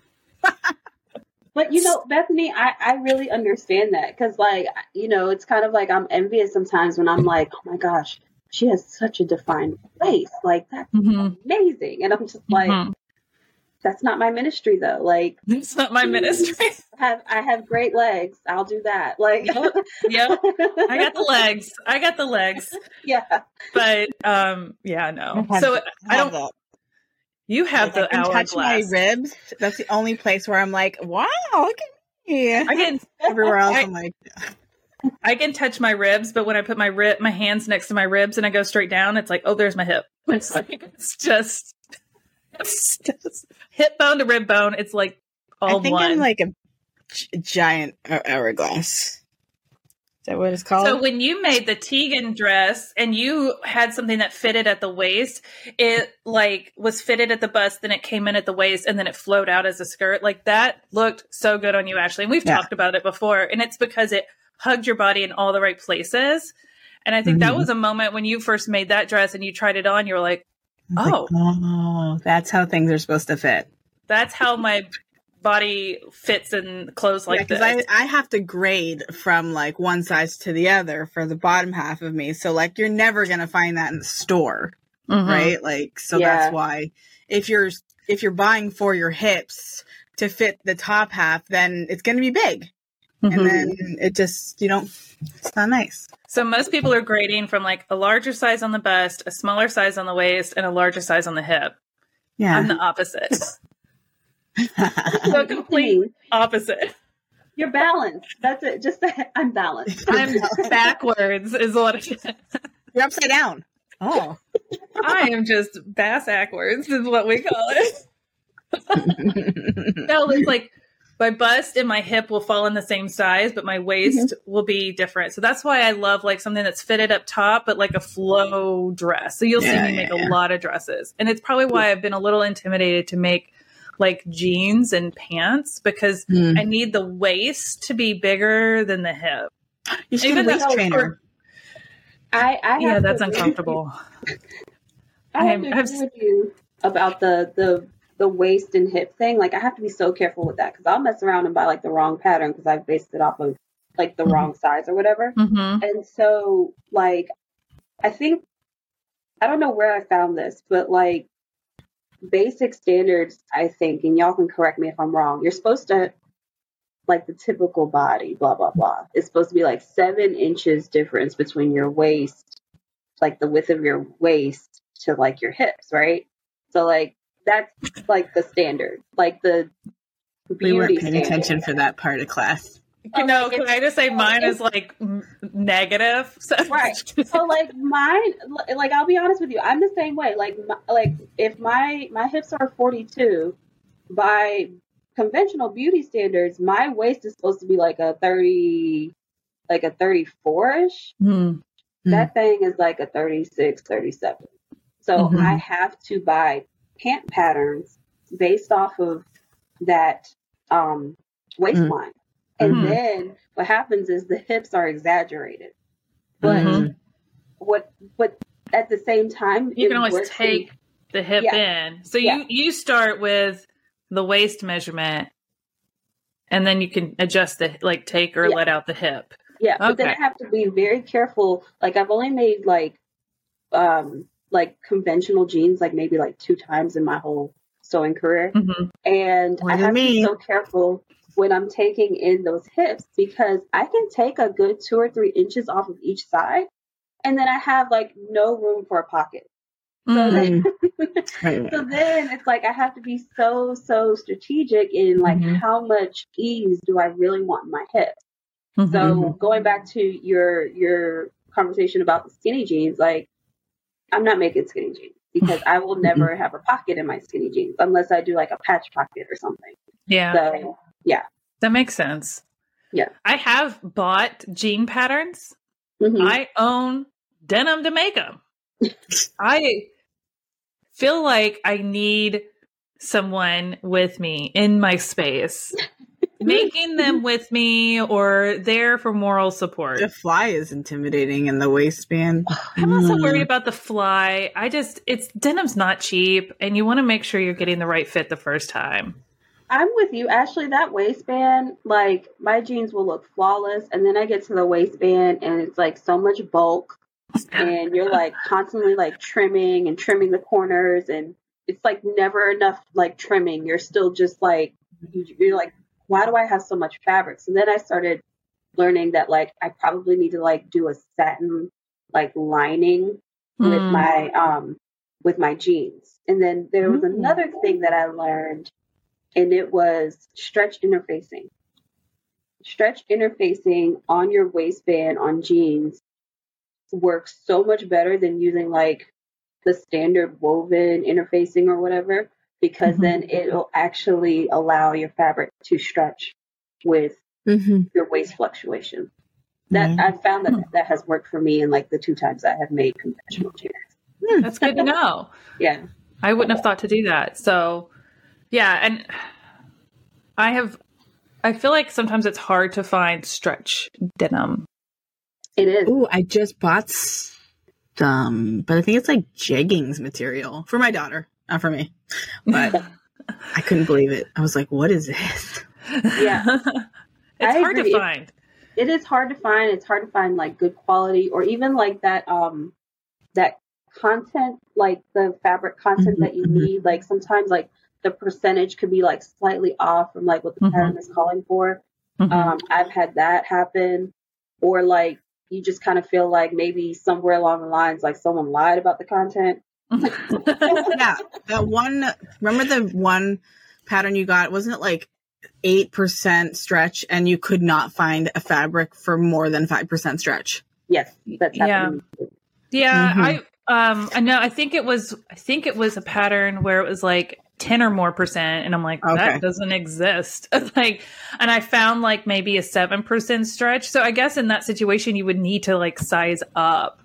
But you know, Bethany, I really understand that because, like, you know, it's kind of like I'm envious sometimes when I'm like, oh my gosh, she has such a defined waist, like that's amazing, and I'm just like, that's not my ministry though. Like, it's not my ministry. I have great legs. I'll do that. Like, yep. I got the legs. Yeah. But no. So I don't. That. You have like, the hourglass. Touch my ribs. That's the only place where I'm like, wow, look at me. I can everywhere else. I'm like, I can touch my ribs, but when I put my hands next to my ribs and I go straight down, it's like, oh, there's my hip. It's just hip bone to rib bone. It's like all I think one. I'm like a giant hourglass. Is that what it's called? So when you made the Tegan dress and you had something that fitted at the waist, it like was fitted at the bust, then it came in at the waist, and then it flowed out as a skirt. Like that looked so good on you, Ashley. And we've talked about it before, and it's because it hugged your body in all the right places. And I think that was a moment when you first made that dress and you tried it on, you were like, oh, that's how things are supposed to fit. That's how my body fits in clothes like this. Because I have to grade from like one size to the other for the bottom half of me. So like you're never going to find that in the store, right? Like, so that's why if you're buying for your hips to fit the top half, then it's going to be big. And then it just, it's not nice. So most people are grading from like a larger size on the bust, a smaller size on the waist, and a larger size on the hip. Yeah. I'm the opposite. So complete opposite. You're balanced. That's it. Just that I'm balanced. I'm backwards is what it is. You're upside down. Oh. I am just bass backwards is what we call it. No, it's like my bust and my hip will fall in the same size, but my waist will be different. So that's why I love like something that's fitted up top, but like a flow dress. So you'll see me make a lot of dresses. And it's probably why I've been a little intimidated to make like jeans and pants, because I need the waist to be bigger than the hip. You should get a waist trainer. That's uncomfortable. I have to agree with you about the waist and hip thing. Like, I have to be so careful with that, because I'll mess around and buy like the wrong pattern because I've based it off of like the wrong size or whatever. And so like, I don't know where I found this, but like basic standards, I think, and y'all can correct me if I'm wrong, you're supposed to, like the typical body, blah, blah, blah, it's supposed to be like 7 inches difference between your waist, like the width of your waist to like your hips, right? So like, that's like the standard, like the beauty. We weren't paying attention for that part of class. You know, can I just say mine is like negative? So. Right. So like mine, like I'll be honest with you, I'm the same way. Like if my hips are 42, by conventional beauty standards, my waist is supposed to be like a 30, like a 34-ish. That thing is like a 36, 37. So I have to buy pant patterns based off of that waistline. And then what happens is the hips are exaggerated. But but at the same time, you can always take the hip in. So you start with the waist measurement, and then you can adjust the take or let out the hip. Yeah, but then I have to be very careful. Like, I've only made like conventional jeans like maybe like 2 times in my whole sewing career. And I have to be so careful when I'm taking in those hips, because I can take a good 2 or 3 inches off of each side, and then I have like no room for a pocket. So then it's like I have to be so strategic in like how much ease do I really want in my hips. So going back to your conversation about the skinny jeans, like, I'm not making skinny jeans because I will never have a pocket in my skinny jeans unless I do like a patch pocket or something. Yeah. So, yeah. That makes sense. Yeah. I have bought jean patterns. I own denim to make them. I feel like I need someone with me in my space, making them with me or there for moral support. The fly is intimidating in the waistband. I'm not so worried about the fly. Denim's not cheap, and you want to make sure you're getting the right fit the first time. I'm with you, Ashley. That waistband, like, my jeans will look flawless, and then I get to the waistband and it's like so much bulk, and you're like constantly like trimming the corners, and it's like never enough like trimming. You're still just like, you're like, why do I have so much fabric? So then I started learning that like I probably need to like do a satin like lining with my jeans. And then there was another thing that I learned, and it was stretch interfacing. Stretch interfacing on your waistband on jeans works so much better than using like the standard woven interfacing or whatever, because then it'll actually allow your fabric to stretch with your waist fluctuation. That I found that has worked for me in like the 2 times I have made conventional jeans. That's good to know. Yeah. I wouldn't have thought to do that. So yeah. And I feel like sometimes it's hard to find stretch denim. It is. Ooh, I just bought some, but I think it's like jeggings material for my daughter, not for me. But I couldn't believe it. I was like, what is this? Yeah. It's hard to find. It is hard to find. It's hard to find like good quality, or even like that content, like the fabric content that you need. Like sometimes like the percentage could be like slightly off from like what the pattern is calling for. I've had that happen, or like you just kind of feel like maybe somewhere along the lines, like someone lied about the content. Yeah. That one, remember the one pattern you got? Wasn't it like 8% stretch and you could not find a fabric for more than 5% stretch? Yes. That's happening. Yeah. I know. I think it was a pattern where it was like 10 or more percent. And I'm like, that doesn't exist. Like, and I found like maybe a 7% stretch. So I guess in that situation, you would need to like size up.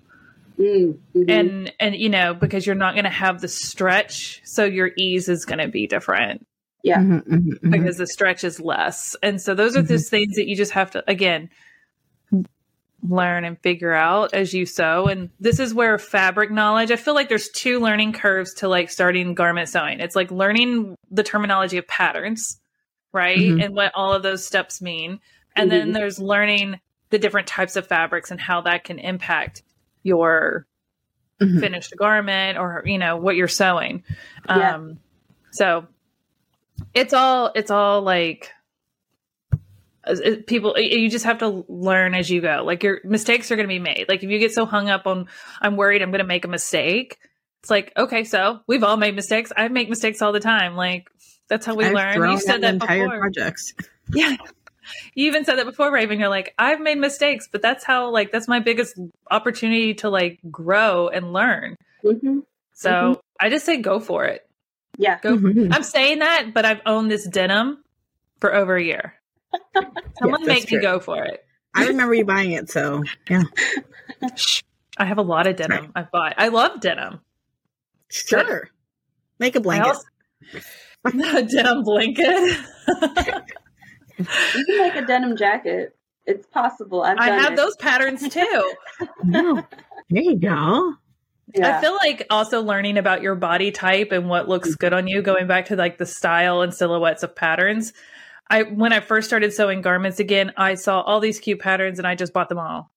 And, you know, because you're not going to have the stretch. So your ease is going to be different. Yeah. Because the stretch is less. And so those are those things that you just have to, again, learn and figure out as you sew. And this is where fabric knowledge, I feel like there's 2 learning curves to like starting garment sewing. It's like learning the terminology of patterns, right? And what all of those steps mean. And then there's learning the different types of fabrics and how that can impact your finished garment or, you know, what you're sewing. So it's all like, people, you just have to learn as you go. Like your mistakes are going to be made. Like if you get so hung up on, I'm worried I'm going to make a mistake. It's like, okay, so we've all made mistakes. I make mistakes all the time. Like that's how we learn. You said that before. Projects. Yeah. You even said that before, Raven. You're like, I've made mistakes, but that's how, like, that's my biggest opportunity to like grow and learn. So I just say, go for it. Yeah. Go. I'm saying that, but I've owned this denim for over a year. Someone make me go for it. I remember you buying it, so yeah. I have a lot of denim I've bought. I love denim. Sure. Make a blanket. A denim blanket. You can make a denim jacket. It's possible. I have those patterns too. No. There you go. Yeah. I feel like also learning about your body type and what looks good on you, going back to like the style and silhouettes of patterns. When I first started sewing garments again, I saw all these cute patterns and I just bought them all.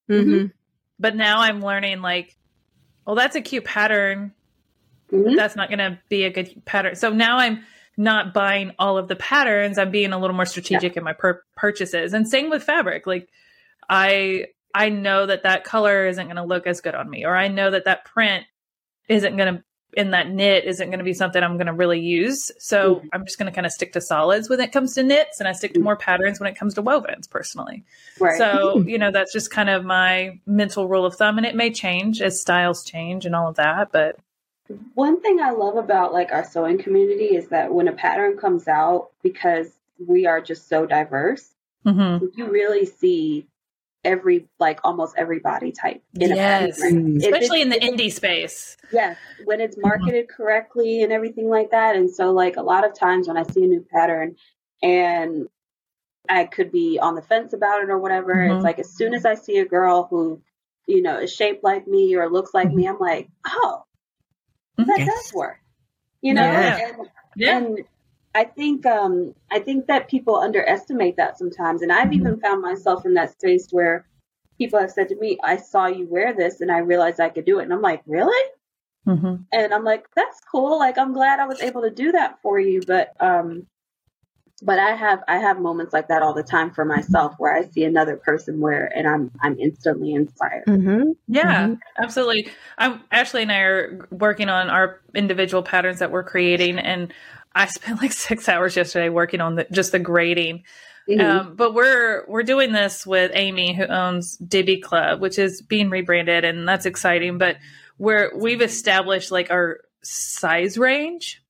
But now I'm learning like, well, that's a cute pattern. That's not going to be a good pattern. So now I'm not buying all of the patterns. I'm being a little more strategic in my purchases. And same with fabric. Like I know that color isn't going to look as good on me, or I know that print isn't going to, in that knit isn't going to be something I'm going to really use. So I'm just going to kind of stick to solids when it comes to knits, and I stick to more patterns when it comes to wovens personally. Right. So, you know, that's just kind of my mental rule of thumb, and it may change as styles change and all of that. But one thing I love about like our sewing community is that when a pattern comes out, because we are just so diverse, you really see almost every body type in a pattern. Especially in the indie space. Yes, when it's marketed correctly and everything like that. And so like a lot of times when I see a new pattern and I could be on the fence about it or whatever, it's like as soon as I see a girl who, you know, is shaped like me or looks like me, I'm like, oh, that does work. You know? And I think that people underestimate that sometimes. And I've even found myself in that space where people have said to me, I saw you wear this and I realized I could do it. And I'm like, really? And I'm like, that's cool. Like, I'm glad I was able to do that for you. But I have moments like that all the time for myself where I see another person wear and I'm instantly inspired. Yeah, absolutely. Ashley and I are working on our individual patterns that we're creating, and I spent like 6 hours yesterday working on just the grading. But we're doing this with Amy, who owns Dibby Club, which is being rebranded, and that's exciting. But we've established like our size range,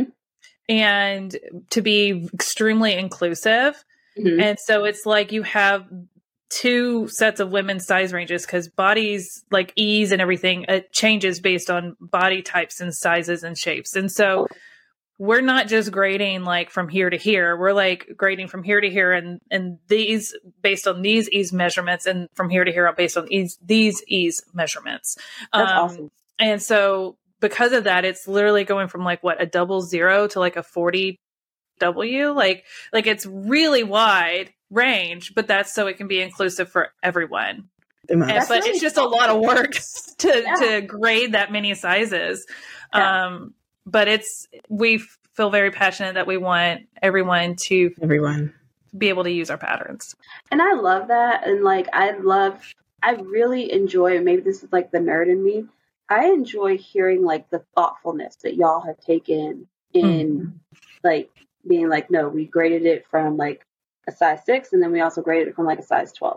and to be extremely inclusive. And so it's like you have 2 sets of women's size ranges, because bodies, like ease and everything, it changes based on body types and sizes and shapes. And so we're not just grading like from here to here. We're like grading from here to here, and these based on these ease measurements, and from here to here based on these ease measurements. That's awesome. And so because of that, it's literally going from like a 00 to like a 40W. Like it's really wide range, but that's so it can be inclusive for everyone. But really it's just a lot of work to grade that many sizes. But we feel very passionate that we want everyone to be able to use our patterns. And I love that. And like, I really enjoy, maybe this is like the nerd in me, I enjoy hearing like the thoughtfulness that y'all have taken in like being like, no, we graded it from like a size 6, and then we also graded it from like a size 12.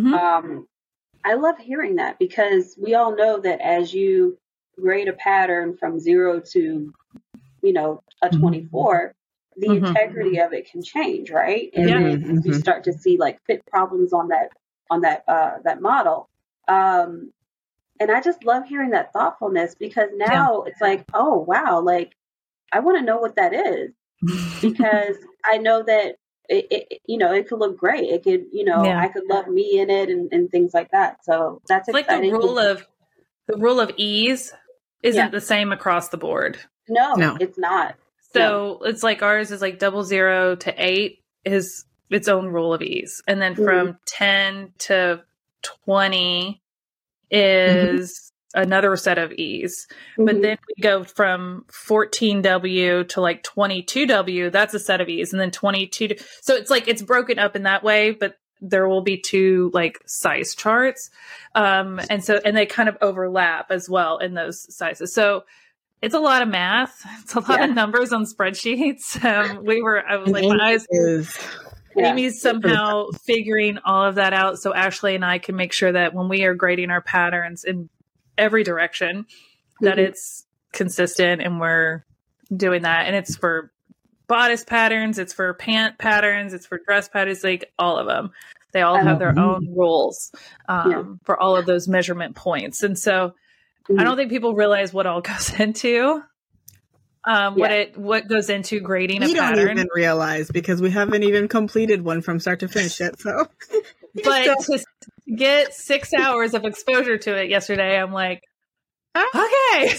I love hearing that, because we all know that as you grade a pattern from 0 to a 24, the integrity of it can change, right? And then you start to see like fit problems on that model. And I just love hearing that thoughtfulness, because now it's like, oh wow, like I want to know what that is, because I know that it could look great. It could, I could love me in it and things like that. So that's it's exciting. Like the rule of ease isn't the same across the board. No, it's not. So it's like ours is like 00 to 8 is its own rule of ease. And then from 10 to 20 is another set of E's. But then we go from 14W to like 22W. That's a set of E's. And then 22. So it's like, it's broken up in that way, but there will be 2 like size charts. And they kind of overlap as well in those sizes. So it's a lot of math. It's a lot of numbers on spreadsheets. I was like, my eyes. Amy's somehow figuring all of that out, so Ashley and I can make sure that when we are grading our patterns in every direction, that it's consistent, and we're doing that. And it's for bodice patterns, it's for pant patterns, it's for dress patterns, like all of them. They all have their own rules for all of those measurement points. And so I don't think people realize what all goes into what goes into grading a pattern. We don't even realize, because we haven't even completed one from start to finish yet. So, but to get 6 hours of exposure to it yesterday, I'm like, okay.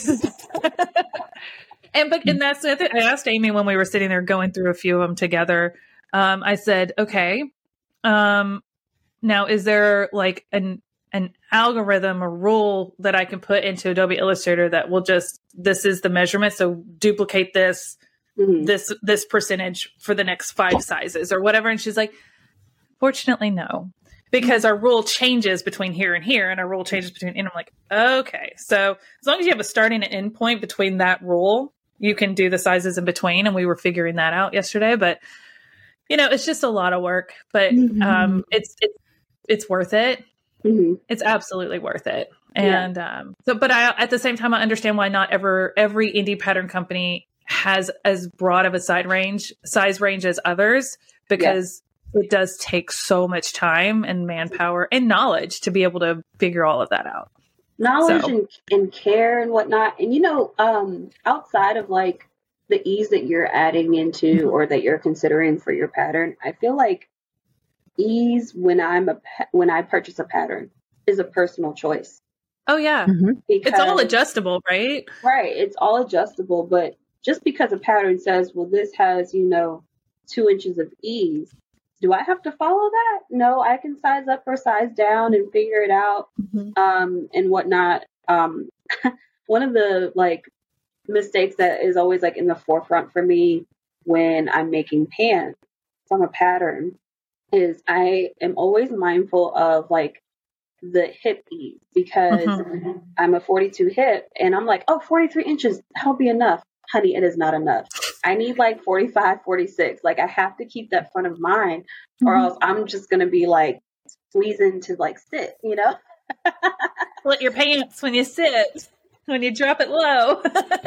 and that's the other. I asked Amy when we were sitting there going through a few of them together. I said, okay, now is there like an algorithm or rule that I can put into Adobe Illustrator that will this is the measurement, so duplicate this percentage for the next 5 sizes or whatever. And she's like, fortunately, no, because our rule changes between here and here, and our rule changes between, and I'm like, okay. So as long as you have a starting and end point between that rule, you can do the sizes in between. And we were figuring that out yesterday, but it's just a lot of work, but it's worth it. It's absolutely worth it. And but I, at the same time, I understand why not every indie pattern company has as broad of a size range as others, because it does take so much time and manpower and knowledge to be able to figure all of that out. Knowledge and care and whatnot. And, outside of like the ease that you're adding into or that you're considering for your pattern, I feel like ease when I purchase a pattern is a personal choice. Oh yeah. It's all adjustable, right? Right. It's all adjustable, but just because a pattern says, well, this has, 2 inches of ease, do I have to follow that? No, I can size up or size down and figure it out, and whatnot. One of the like mistakes that is always like in the forefront for me when I'm making pants from a pattern is I am always mindful of like the hip ease, because I'm a 42 hip and I'm like, 43 inches, that'll be enough. Honey, it is not enough. I need like 45, 46. Like I have to keep that front of mind, or else I'm just going to be like squeezing to like sit, Split your pants when you sit, when you drop it low.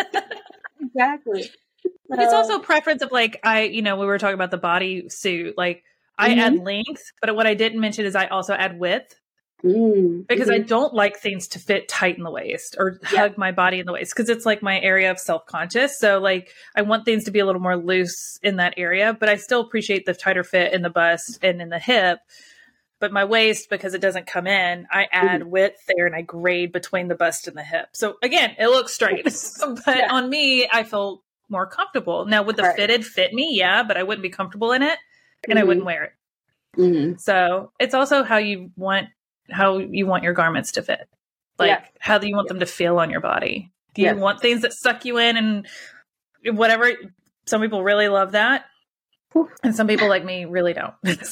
Exactly. It's also preference of like, we were talking about the body suit, like I add length, but what I didn't mention is I also add width, because I don't like things to fit tight in the waist or hug my body in the waist, because it's like my area of self-conscious. So like I want things to be a little more loose in that area, but I still appreciate the tighter fit in the bust and in the hip. But my waist, because it doesn't come in, I add width there and I grade between the bust and the hip. So again, it looks straight, but on me, I feel more comfortable. Now would the fitted fit me? Yeah, but I wouldn't be comfortable in it. And I wouldn't wear it. So it's also how you want your garments to fit. Like how do you want them to feel on your body? Do you want things that suck you in and whatever? Some people really love that. And some people like me really don't.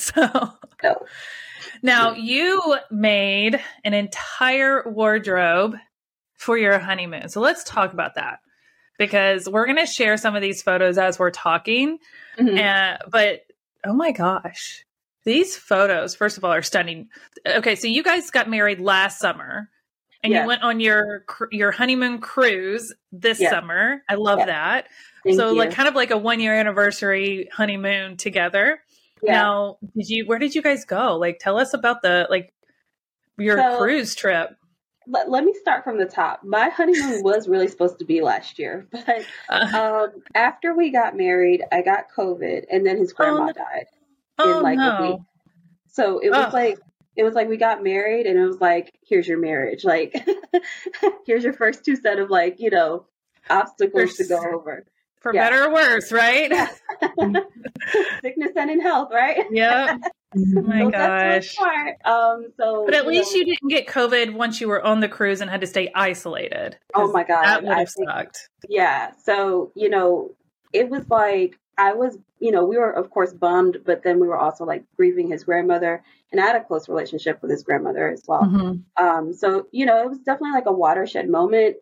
Now you made an entire wardrobe for your honeymoon. So let's talk about that, because we're going to share some of these photos as we're talking. But oh my gosh, these photos, first of all, are stunning. Okay, so you guys got married last summer, And you went on your honeymoon cruise this summer. I love that. Thank so you. like kind of like a 1-year anniversary honeymoon together. Yeah. Now, where did you guys go? Like, tell us about your cruise trip. Let me start from the top. My honeymoon was really supposed to be last year, but after we got married, I got COVID, and then his grandma died in like a week. So it was like we got married, and it was like, here's your marriage, like here's your first 2 set of like, you know, obstacles to go over. For better or worse, right? Yeah. Sickness and in health, right? Yeah. Oh my gosh. But at least you didn't get COVID once you were on the cruise and had to stay isolated. Oh my God. That would have sucked. Yeah. So, you know, it was like, we were of course bummed, but then we were also like grieving his grandmother, and I had a close relationship with his grandmother as well. Mm-hmm. So, you know, it was definitely like a watershed moment,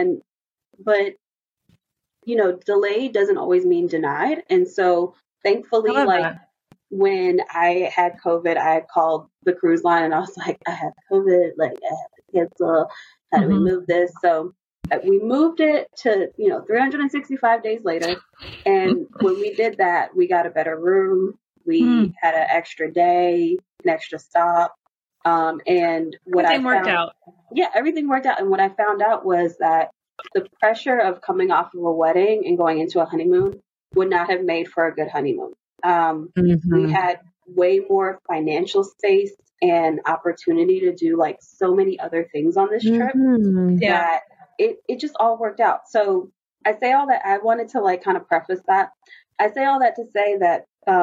but you know, delayed doesn't always mean denied. And so thankfully, when I had COVID, I had called the cruise line and I was like, I have COVID, like I have to cancel. How do we move this? So we moved it to, 365 days later. And when we did that, we got a better room. We had an extra day, an extra stop. And what everything worked out. Yeah, everything worked out. And what I found out was that the pressure of coming off of a wedding and going into a honeymoon would not have made for a good honeymoon. We had way more financial space and opportunity to do like so many other things on this trip that it just all worked out. So I say all that, I wanted to like kind of preface that. I say all that to say that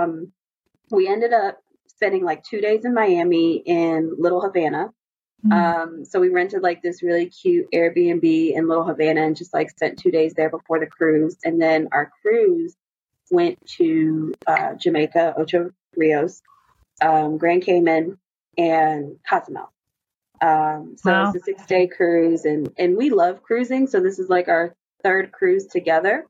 we ended up spending like 2 days in Miami in Little Havana. So we rented like this really cute Airbnb in Little Havana and just like spent 2 days there before the cruise. And then our cruise went to Jamaica, Ocho Rios, Grand Cayman, and Cozumel. So it's a 6-day cruise, and we love cruising. So this is like our 3rd cruise together.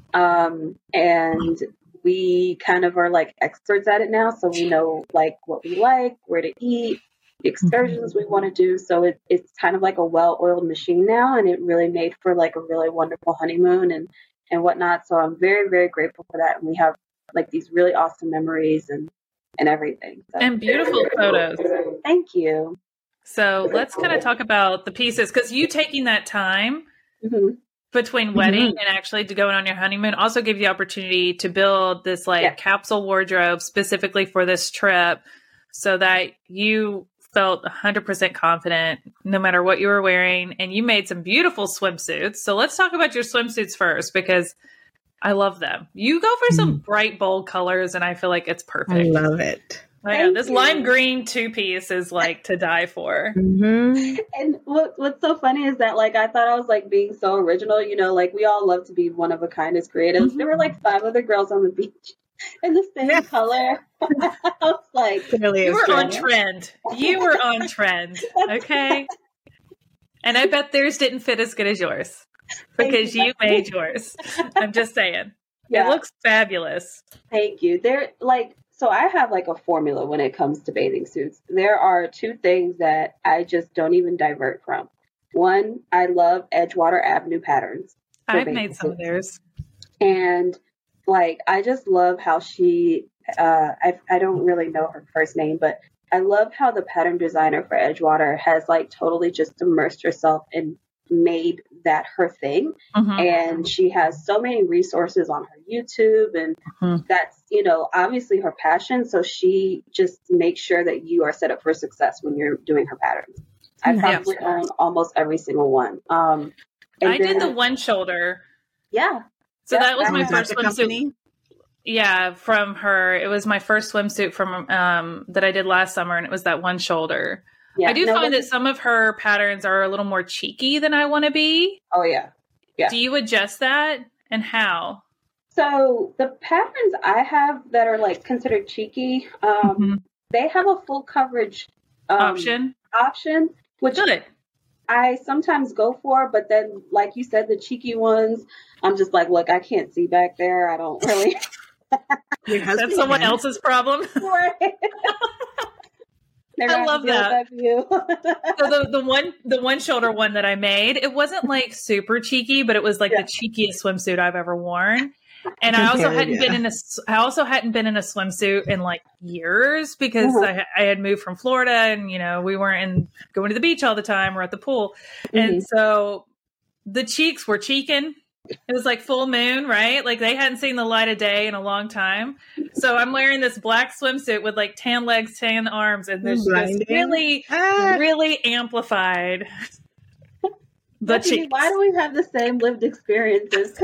And we kind of are like experts at it now. So we know like what we like, where to eat, the excursions we want to do. So it's kind of like a well-oiled machine now, and it really made for like a really wonderful honeymoon and whatnot. So I'm very, very grateful for that. And we have like these really awesome memories and everything. So. And beautiful photos. Thank you. So let's kind of talk about the pieces, because you taking that time between wedding and actually to going on your honeymoon also gave you the opportunity to build this like capsule wardrobe specifically for this trip, so that you felt 100% confident no matter what you were wearing. And you made some beautiful swimsuits. So let's talk about your swimsuits first, because I love them. You go for some bright, bold colors, and I feel like it's perfect. I love it. I know. This lime green 2-piece is like to die for. And what's so funny is that like I thought I was like being so original, like we all love to be one of a kind as creatives. There were like 5 other girls on the beach in the same color. I was like, you were on trend. You were on trend. Okay. And I bet theirs didn't fit as good as yours, because you made yours. I'm just saying. It looks fabulous. Thank you. So I have like a formula when it comes to bathing suits. There are 2 things that I just don't even divert from. One, I love Edgewater Avenue patterns. I've made some of theirs. And like, I just love how she, I don't really know her first name, but I love how the pattern designer for Edgewater has like totally just immersed herself and made that her thing. And she has so many resources on her YouTube, and that's, obviously her passion. So she just makes sure that you are set up for success when you're doing her patterns. I probably own almost every single one. I did the one shoulder. Yeah. So that was my first swimsuit. Yeah, from her. It was my first swimsuit from that I did last summer, and it was that one shoulder. Yeah. I do find that some of her patterns are a little more cheeky than I want to be. Oh, yeah. Yeah. Do you adjust that, and how? So the patterns I have that are like considered cheeky, they have a full coverage option, which I sometimes go for, but then like you said, the cheeky ones, I'm just like, look, I can't see back there. I don't really. That's someone else's problem. I love that. View. So the one shoulder one that I made, it wasn't like super cheeky, but it was like the cheekiest swimsuit I've ever worn. And I also hadn't been in a swimsuit in like years because I had moved from Florida and, you know, we weren't going to the beach all the time or at the pool. And so the cheeks were cheeking. It was like full moon, right? Like they hadn't seen the light of day in a long time. So I'm wearing this black swimsuit with like tan legs, tan arms, and this just really amplified the cheeks. Why do we have the same lived experiences?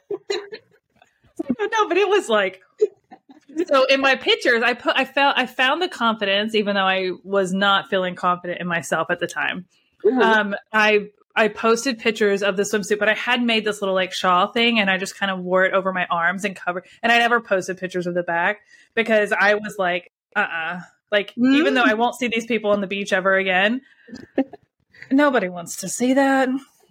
No, but it was like, so in my pictures, I found the confidence, even though I was not feeling confident in myself at the time. I posted pictures of the swimsuit, but I had made this little like shawl thing and I just kind of wore it over my arms and covered. And I never posted pictures of the back because I was like, even though I won't see these people on the beach ever again, nobody wants to see that.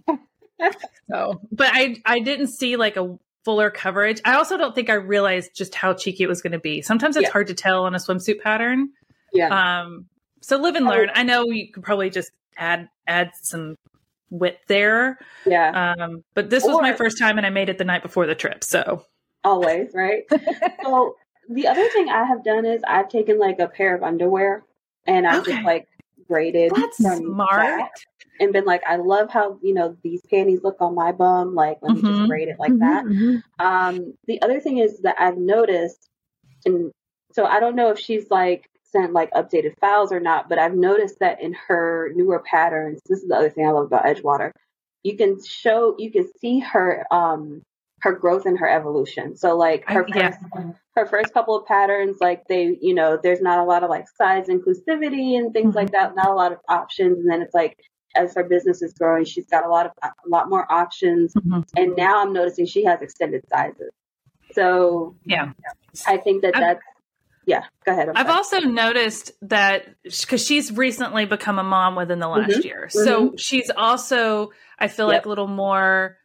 So, but I didn't see like a fuller coverage. I also don't think I realized just how cheeky it was going to be. Sometimes it's hard to tell on a swimsuit pattern. Yeah. So live and learn. I know you could probably just add some width there. Yeah. But this was my first time and I made it the night before the trip. So always, right? So the other thing I have done is I've taken like a pair of underwear and I've just like braided. That's smart. And been like, I love how, you know, these panties look on my bum. Like, let me just braid it like that. The other thing is that I've noticed, and so I don't know if she's like sent like updated files or not, but I've noticed that in her newer patterns, this is the other thing I love about Edgewater, you can see her her growth and her evolution. So like her first couple of patterns, like they, you know, there's not a lot of like size inclusivity and things like that, not a lot of options. And then it's like, as her business is growing, she's got a lot more options. And now I'm noticing she has extended sizes. So I think that's, go ahead. I've also noticed that because she's recently become a mom within the last year. So she's also, I feel like a little more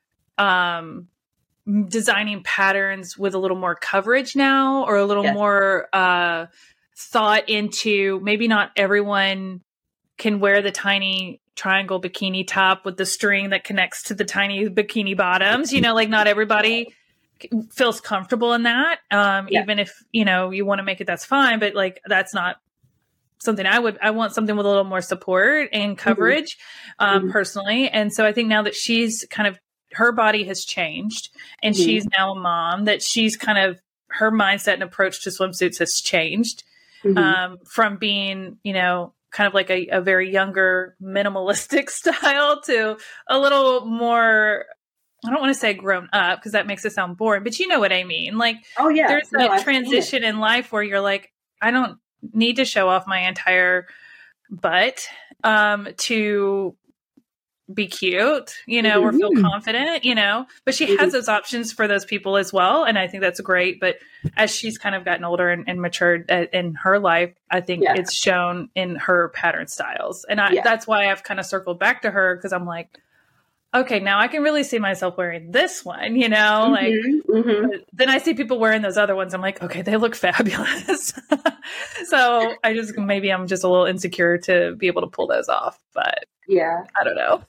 designing patterns with a little more coverage now, or a little more thought into, maybe not everyone can wear the tiny triangle bikini top with the string that connects to the tiny bikini bottoms. You know, like not everybody feels comfortable in that. Even if, you know, you want to make it, that's fine. But like, that's not something I want something with a little more support and coverage, personally. And so I think now that she's kind of, her body has changed and she's now a mom, that she's kind of, her mindset and approach to swimsuits has changed, from being, you know, kind of like a very younger minimalistic style to a little more, I don't want to say grown up because that makes it sound boring, but you know what I mean? Like, there's that transition in life where you're like, I don't need to show off my entire butt to be cute, you know, or feel confident, you know, but she has those options for those people as well. And I think that's great. But as she's kind of gotten older and matured in her life, I think it's shown in her pattern styles. And that's why I've kind of circled back to her, because I'm like, okay, now I can really see myself wearing this one, you know, like then I see people wearing those other ones. I'm like, okay, they look fabulous. So maybe I'm just a little insecure to be able to pull those off, but I don't know.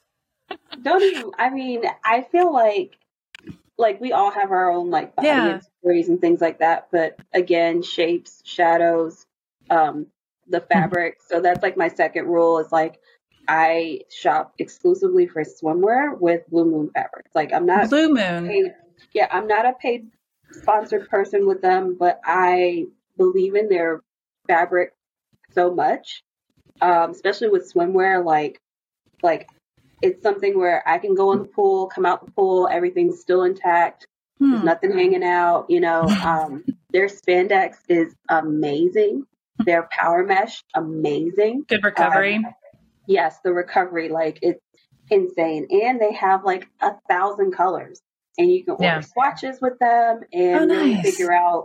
I mean, I feel like we all have our own like body insecurities and things like that. But again, shapes, shadows, the fabric. So that's like my second rule is like, I shop exclusively for swimwear with Blue Moon fabrics. Like I'm not Blue Moon. I'm not a paid sponsored person with them, but I believe in their fabric so much, especially with swimwear. Like it's something where I can go in the pool, come out the pool, everything's still intact. There's nothing hanging out, you know. Their spandex is amazing. Their power mesh, amazing. Good recovery. Yes, the recovery, like it's insane. And they have like 1,000 colors. And you can order swatches with them and really figure out,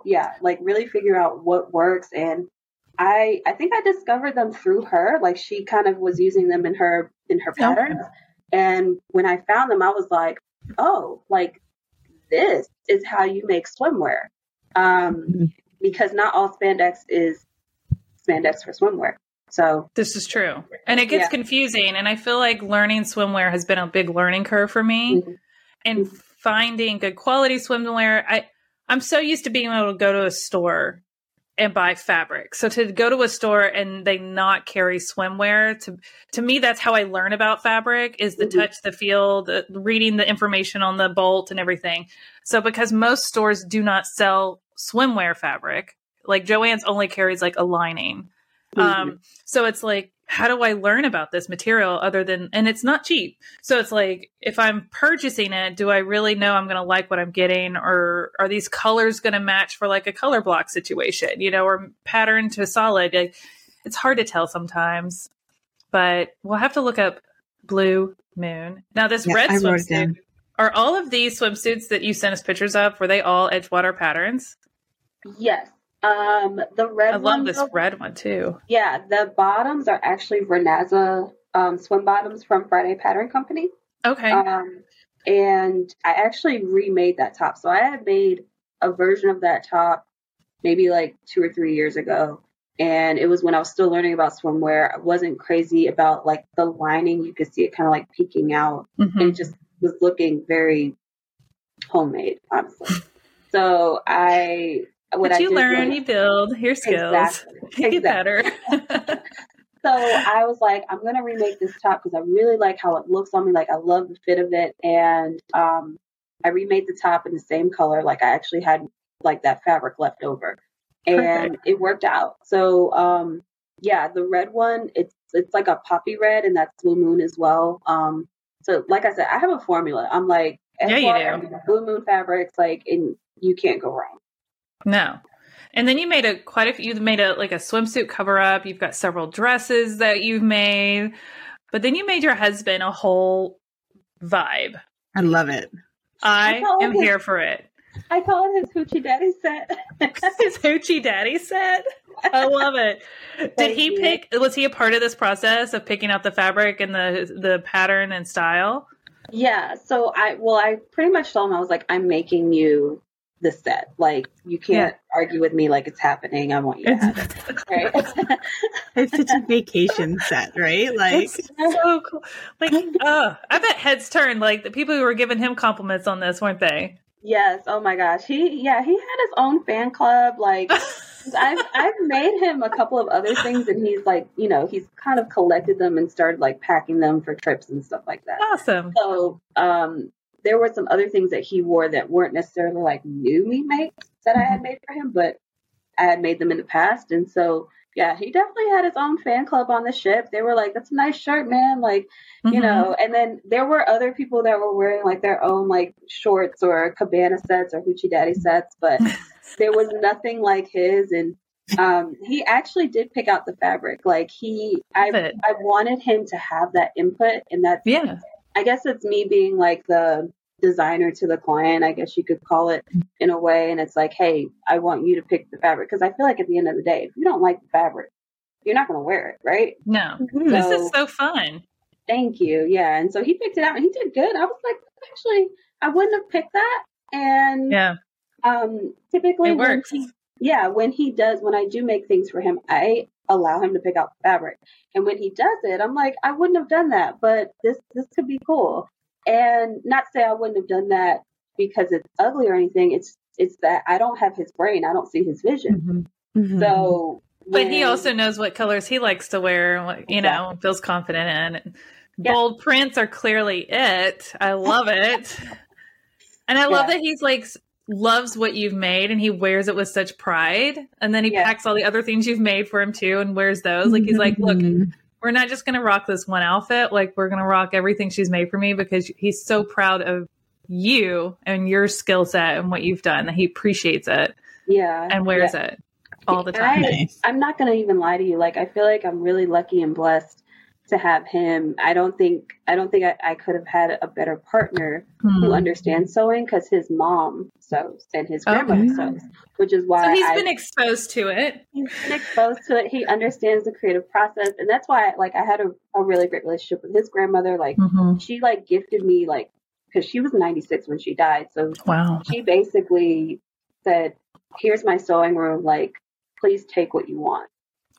what works. And I think I discovered them through her. Like she kind of was using them in her patterns. And when I found them, I was like, oh, like this is how you make swimwear. Because not all spandex is spandex for swimwear. So this is true. And it gets confusing. And I feel like learning swimwear has been a big learning curve for me. Mhm. And finding good quality swimwear. I'm so used to being able to go to a store and buy fabric. So to go to a store and they not carry swimwear, to me, that's how I learn about fabric, is the touch, the feel, the reading the information on the bolt and everything. So because most stores do not sell swimwear fabric, like Joann's only carries like a lining. So it's like, how do I learn about this material other than, and it's not cheap. So it's like, if I'm purchasing it, do I really know I'm going to like what I'm getting? Or are these colors going to match for like a color block situation, or pattern to solid? Like, it's hard to tell sometimes, but we'll have to look up Blue Moon. Now this red swimsuit, are all of these swimsuits that you sent us pictures of, were they all Edgewater patterns? Yes. The red I love this red one too. Yeah, the bottoms are actually Renaza swim bottoms from Friday Pattern Company. Okay. And I actually remade that top. So I had made a version of that top maybe like 2 or 3 years ago. And it was when I was still learning about swimwear. I wasn't crazy about like the lining. You could see it kind of like peeking out. Mm-hmm. And it just was looking very homemade, honestly. So you learn, you build your skills, get better. So I was like, I'm going to remake this top because I really like how it looks on me. Like, I love the fit of it. And I remade the top in the same color. Like, I actually had like that fabric left over. And it worked out. So, the red one, it's like a poppy red, and that's Blue Moon as well. So like I said, I have a formula. I'm like, you do. Blue Moon fabrics, like, and you can't go wrong. No. And then you made a swimsuit cover up. You've got several dresses that you've made, but then you made your husband a whole vibe. I love it. I am here for it. I call it his Hoochie Daddy set. His Hoochie Daddy set. I love it. Was he a part of this process of picking out the fabric and the pattern and style? Yeah. So I pretty much told him, I was like, I'm making you the set. Like, you can't argue with me, like, it's happening. I want you to have it. Right? It's such a vacation set, right? Like, it's so cool. Like, I bet heads turned. Like, the people who were giving him compliments on this, weren't they? Yes. Oh my gosh. He had his own fan club. Like, I've made him a couple of other things, and he's like, he's kind of collected them and started like packing them for trips and stuff like that. Awesome. So, there were some other things that he wore that weren't necessarily like new me makes that I had made for him, but I had made them in the past. And so, yeah, he definitely had his own fan club on the ship. They were like, that's a nice shirt, man. Like, and then there were other people that were wearing like their own like shorts or cabana sets or Hoochie Daddy sets, but there was nothing like his. And he actually did pick out the fabric. Like I wanted him to have that input, and that's, I guess it's me being like the designer to the client, I guess you could call it, in a way. And it's like, hey, I want you to pick the fabric, because I feel like at the end of the day, if you don't like the fabric, you're not going to wear it, right? No. This is so fun. Thank you. Yeah. And so he picked it out and he did good. I was like, actually, I wouldn't have picked that. And typically it works. When I do make things for him, I allow him to pick out the fabric. And when he does it, I'm like, I wouldn't have done that, but this could be cool. And not to say I wouldn't have done that because it's ugly or anything. It's that I don't have his brain. I don't see his vision. Mm-hmm. So, but he also knows what colors he likes to wear, feels confident in. Bold prints are clearly it. I love it. And I love that he's like, loves what you've made and he wears it with such pride. And then he packs all the other things you've made for him too and wears those. Like, he's like, look, we're not just going to rock this one outfit. Like, we're going to rock everything she's made for me, because he's so proud of you and your skill set and what you've done that he appreciates it. Yeah. And wears it all the time. I'm not going to even lie to you. Like, I feel like I'm really lucky and blessed to have him. I don't think I could have had a better partner who understands sewing, because his mom sews and his grandmother sews, which is why he's been exposed to it. He's been exposed to it. He understands the creative process, and that's why I had a really great relationship with his grandmother. Like, she like gifted me, like, because she was 96 when she died, so she basically said, "Here's my sewing room. Like, please take what you want."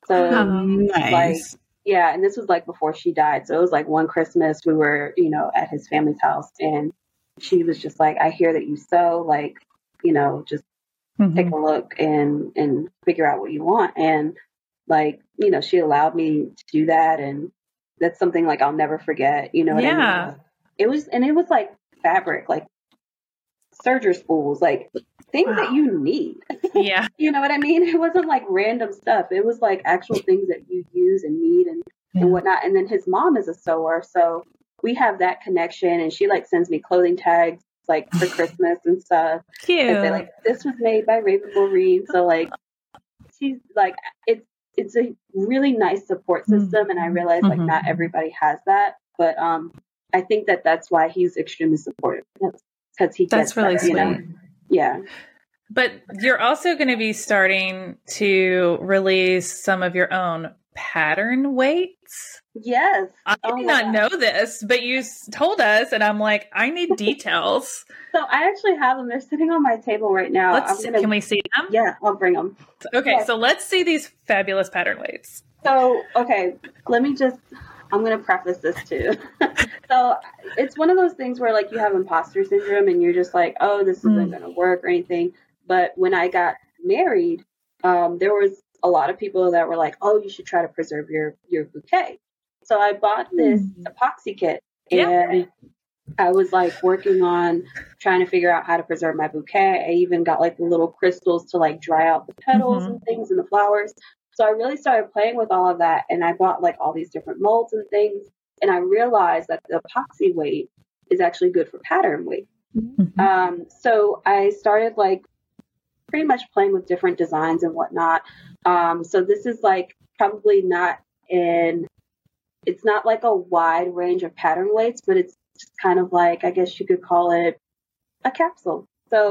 So nice. like, yeah, and this was like before she died. So it was like one Christmas we were, you know, at his family's house, and she was just like, I hear that you sew, like, you know, just take a look and figure out what you want. And like, you know, she allowed me to do that, and that's something like I'll never forget, you know what I mean? It was like fabric, like serger spools, like things that you need. Yeah. You know what I mean? It wasn't like random stuff. It was like actual things that you use and need and whatnot. And then his mom is a sewer, so we have that connection, and she like sends me clothing tags like for Christmas and stuff. Cute. And say like, this was made by Raven Maureen. So like, she's like, it's a really nice support system, and I realize like not everybody has that, but I think that that's why he's extremely supportive, because he gets that's really that, sweet. you know? Yeah. But you're also going to be starting to release some of your own pattern weights. Yes. I did not know this, but you told us, and I'm like, I need details. So I actually have them. They're sitting on my table right now. Can we see them? Yeah, I'll bring them. Okay, so let's see these fabulous pattern weights. So, okay, I'm going to preface this too. So it's one of those things where like you have imposter syndrome and you're just like, oh, this isn't going to work or anything. But when I got married, there was a lot of people that were like, oh, you should try to preserve your bouquet. So I bought this epoxy kit, and I was like working on trying to figure out how to preserve my bouquet. I even got like the little crystals to like dry out the petals and things and the flowers. So I really started playing with all of that, and I bought like all these different molds and things. And I realized that the epoxy weight is actually good for pattern weight. So I started like pretty much playing with different designs and whatnot. So this is like probably it's not like a wide range of pattern weights, but it's just kind of like, I guess you could call it a capsule. So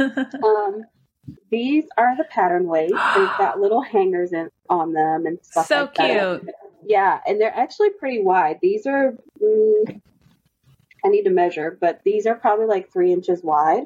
these are the pattern weights. They've got little hangers on them and stuff so like that. So cute. Yeah, and they're actually pretty wide. These are, I need to measure, but these are probably like 3 inches wide.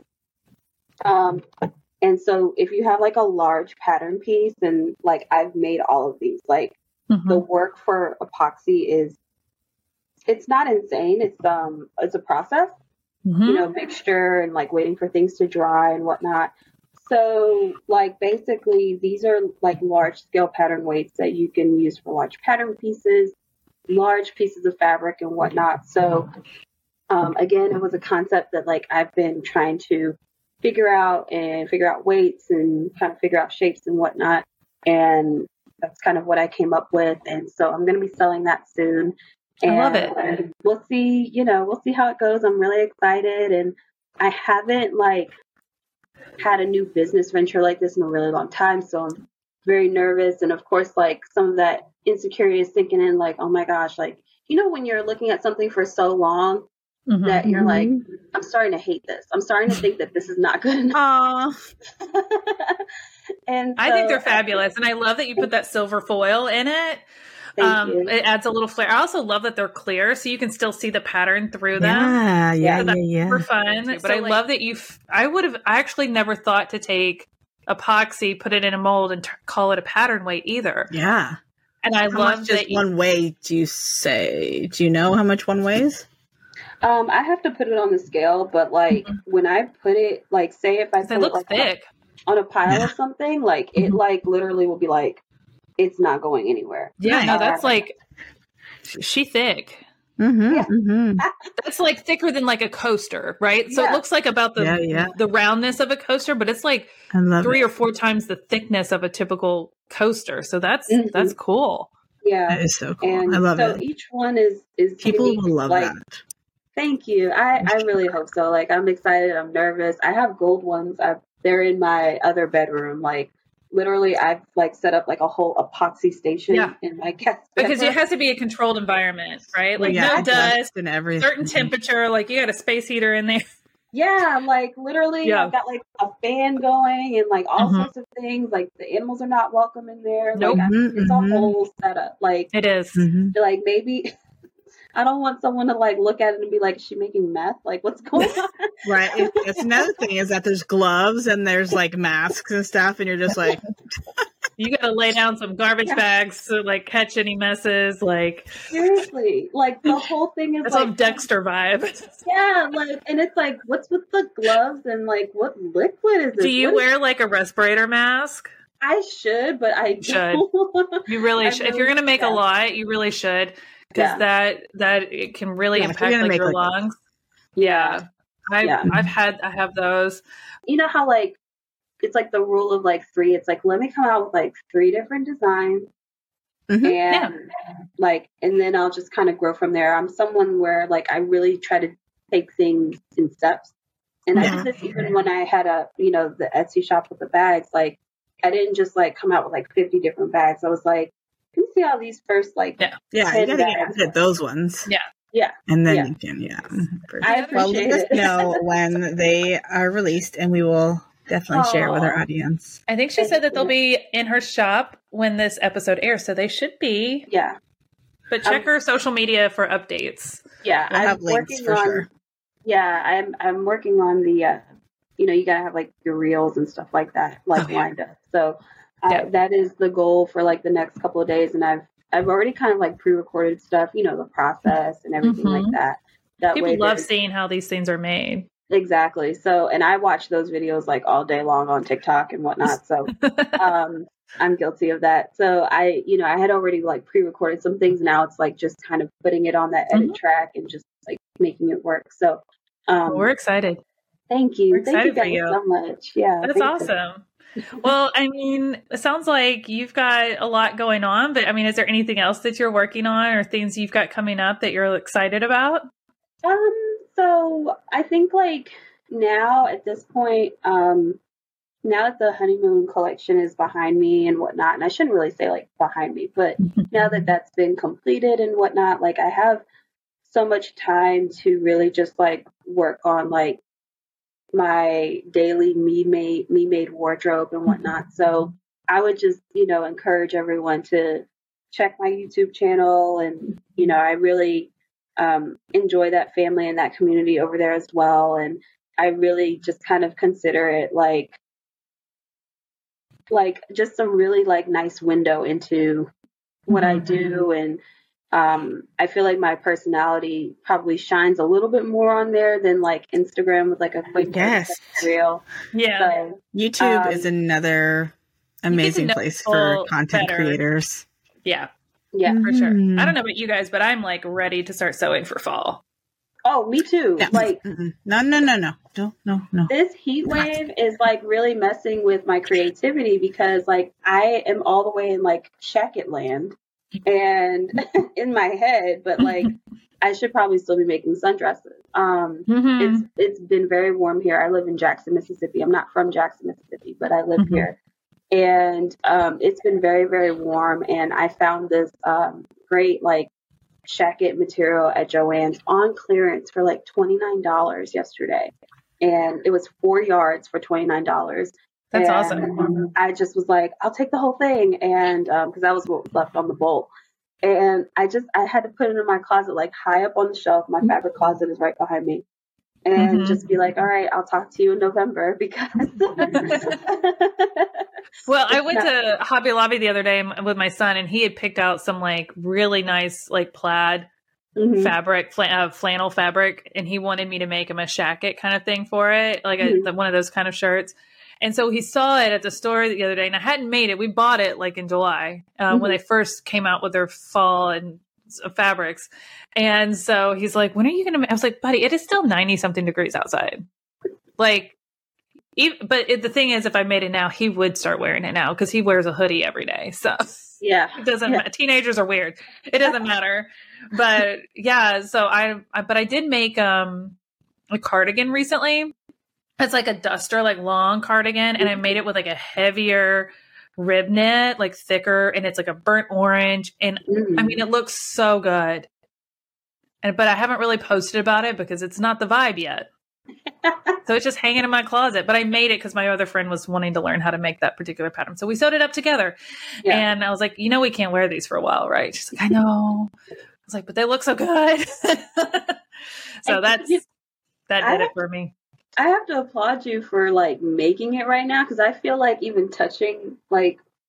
And so if you have like a large pattern piece, and like I've made all of these, like the work for epoxy it's not insane. It's a process, you know, mixture and like waiting for things to dry and whatnot. So like basically these are like large scale pattern weights that you can use for large pattern pieces, large pieces of fabric and whatnot. So again, it was a concept that like I've been trying to figure out weights and kind of figure out shapes and whatnot. And that's kind of what I came up with. And so I'm going to be selling that soon. And I love it. We'll see how it goes. I'm really excited. And I haven't like had a new business venture like this in a really long time. So I'm very nervous. And of course, like some of that insecurity is sinking in, like, oh my gosh, like, you know, when you're looking at something for so long, that you're like, I'm starting to hate this. I'm starting to think that this is not good enough. And I think they're fabulous. And I love that you put that silver foil in it. Thank you. It adds a little flair. I also love that they're clear, so you can still see the pattern through them. Yeah. Super fun. But so I love that I actually never thought to take epoxy, put it in a mold, and call it a pattern weight either. Yeah. And I love that one weigh, do you say? Do you know how much one weighs? I have to put it on the scale, but like when I put it, like say if I put it looks like thick on a pile of something, like it like literally will be like, it's not going anywhere. Yeah, no, that's like she thick. That's like thicker than like a coaster, right? So it looks like about the roundness of a coaster, but it's like 3 or 4 times the thickness of a typical coaster. So that's cool. Yeah, that is so cool. And I love it. So each one is people will love like, that. Thank you. I really hope so. Like I'm excited. I'm nervous. I have gold ones. They're in my other bedroom. Like literally, I've like set up like a whole epoxy station in my guest bedroom. Because it has to be a controlled environment, right? Like no dust and everything. Certain temperature. Like you got a space heater in there. Yeah, like literally, I've got like a fan going and like all sorts of things. Like the animals are not welcome in there. Nope. Like it's a whole setup. Like it is. Like maybe. I don't want someone to like look at it and be like, is she making meth? Like, what's going on? Right. It's another thing is that there's gloves and there's like masks and stuff, and you're just like, You got to lay down some garbage bags to like catch any messes. Like seriously, like the whole thing is it's like some Dexter vibe. Yeah, like, and it's like, what's with the gloves and like, what liquid is this? Do you wear like a respirator mask? I should, but I don't. You really should. If you're gonna make a lot, you really should, because that it can really impact like your lungs. Yeah. I have those. You know how like it's like the rule of like 3. It's like, let me come out with like 3 different designs. And like, and then I'll just kind of grow from there. I'm someone where like I really try to take things in steps. And I did this even when I had the Etsy shop with the bags. Like I didn't just like come out with like 50 different bags. I was like, let me see how these first like 10 you gotta get those ones. Yeah. And then you can, I appreciate let us know when they are released, and we will definitely share with our audience. I think she said that they'll be in her shop when this episode airs, so they should be. Yeah. But check her social media for updates. Yeah, we'll have links for sure. Yeah, I'm working on the, you gotta have like your reels and stuff like that, lined up. So that is the goal for like the next couple of days, and I've already kind of like pre-recorded stuff, the process and everything like that. People love seeing how these things are made. Exactly. So, and I watch those videos like all day long on TikTok and whatnot. So, I'm guilty of that. So I had already like pre-recorded some things. Now it's like just kind of putting it on that edit track and just like making it work. So, we're excited. Thank you. We're excited thank you guys so much. Yeah. That's awesome. Well, I mean, it sounds like you've got a lot going on, but I mean, is there anything else that you're working on or things you've got coming up that you're excited about? So I think like now at this point, now that the honeymoon collection is behind me and whatnot, and I shouldn't really say like behind me, but now that that's been completed and whatnot, like I have so much time to really just like work on like my daily me made wardrobe and whatnot. So I would just, encourage everyone to check my YouTube channel. And, I really enjoy that family and that community over there as well. And I really just kind of consider it like just a really like nice window into what I do. And I feel like my personality probably shines a little bit more on there than like Instagram with like a quick reel. Yeah. So, YouTube is another amazing place for content creators. Yeah. Yeah, for sure. I don't know about you guys, but I'm like ready to start sewing for fall. Oh, me too. Yeah. Like no. This heat wave is like really messing with my creativity because like I am all the way in like Shacket land and in my head, but like I should probably still be making sundresses. It's been very warm here. I live in Jackson, Mississippi. I'm not from Jackson, Mississippi, but I live here. And it's been very, very warm. And I found this great like Shacket material at Joann's on clearance for like $29 yesterday. And it was 4 yards for $29. That's awesome. I just was like, I'll take the whole thing. And because that was what was left on the bolt. And I had to put it in my closet, like high up on the shelf. My fabric closet is right behind me. And just be like, all right, I'll talk to you in November because. Well, I went to Hobby Lobby the other day with my son, and he had picked out some like really nice like plaid fabric, flannel fabric, and he wanted me to make him a shacket kind of thing for it, like one of those kind of shirts. And so he saw it at the store the other day, and I hadn't made it. We bought it like in July when they first came out with their fall and fabrics. And so he's like, when are you going to, I was like, buddy, it is still 90 something degrees outside. Like, but the thing is, if I made it now, he would start wearing it now because he wears a hoodie every day. So it doesn't, teenagers are weird. It doesn't matter. But yeah, so I did make a cardigan recently. It's like a duster, like long cardigan. And I made it with like a heavier rib knit, like thicker, and it's like a burnt orange, and I mean it looks so good. But I haven't really posted about it because it's not the vibe yet. So it's just hanging in my closet. But I made it because my other friend was wanting to learn how to make that particular pattern. So we sewed it up together. And I was like, we can't wear these for a while, right? She's like, I know. I was like, but they look so good. So that did it for me. I have to applaud you for like making it right now because I feel like even touching like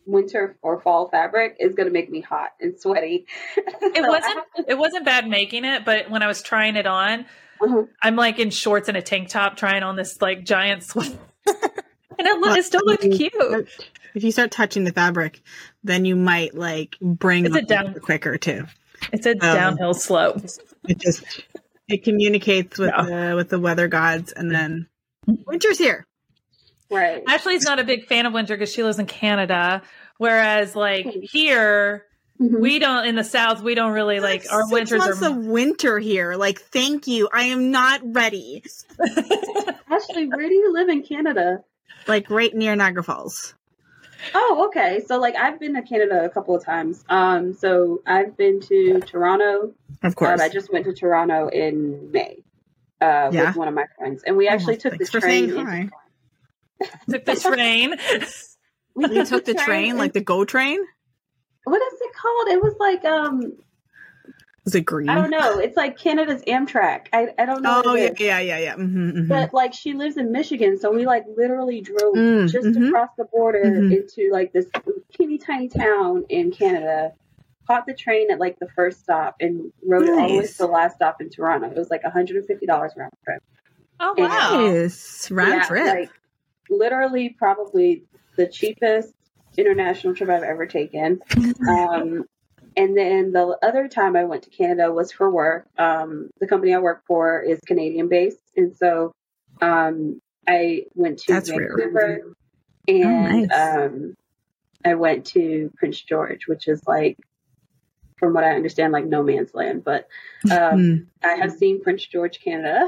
winter or fall fabric is going to make me hot and sweaty. It wasn't bad making it, but when I was trying it on, I'm like in shorts and a tank top trying on this like giant sweater. And it still looked cute. If you start touching the fabric, then you might like bring it down quicker too. It's a downhill slope. It communicates with the weather gods, and then winter's here. Right. Ashley's not a big fan of winter because she lives in Canada, whereas like here, we don't in the South. We don't really like our winters are. 6 months of winter here. Like, thank you. I am not ready. Ashley, where do you live in Canada? Like right near Niagara Falls. Oh, okay. So like I've been to Canada a couple of times. So I've been to Toronto. Of course. I just went to Toronto in May with one of my friends, and we actually took the train. Took the train. We took the train, like the GO train. What is it called? It was like Was it green? I don't know. It's like Canada's Amtrak. I don't know. Oh yeah. Mm-hmm. But like she lives in Michigan, so we like literally drove just across the border into like this teeny tiny town in Canada. Caught the train at like the first stop and rode it all the way to the last stop in Toronto. It was like $150 round trip. Oh wow! Nice. Round trip. Like literally, probably the cheapest international trip I've ever taken. And then the other time I went to Canada was for work. The company I work for is Canadian based. And so I went to Vancouver and I went to Prince George, which is like, from what I understand, like no man's land. But I have seen Prince George, Canada.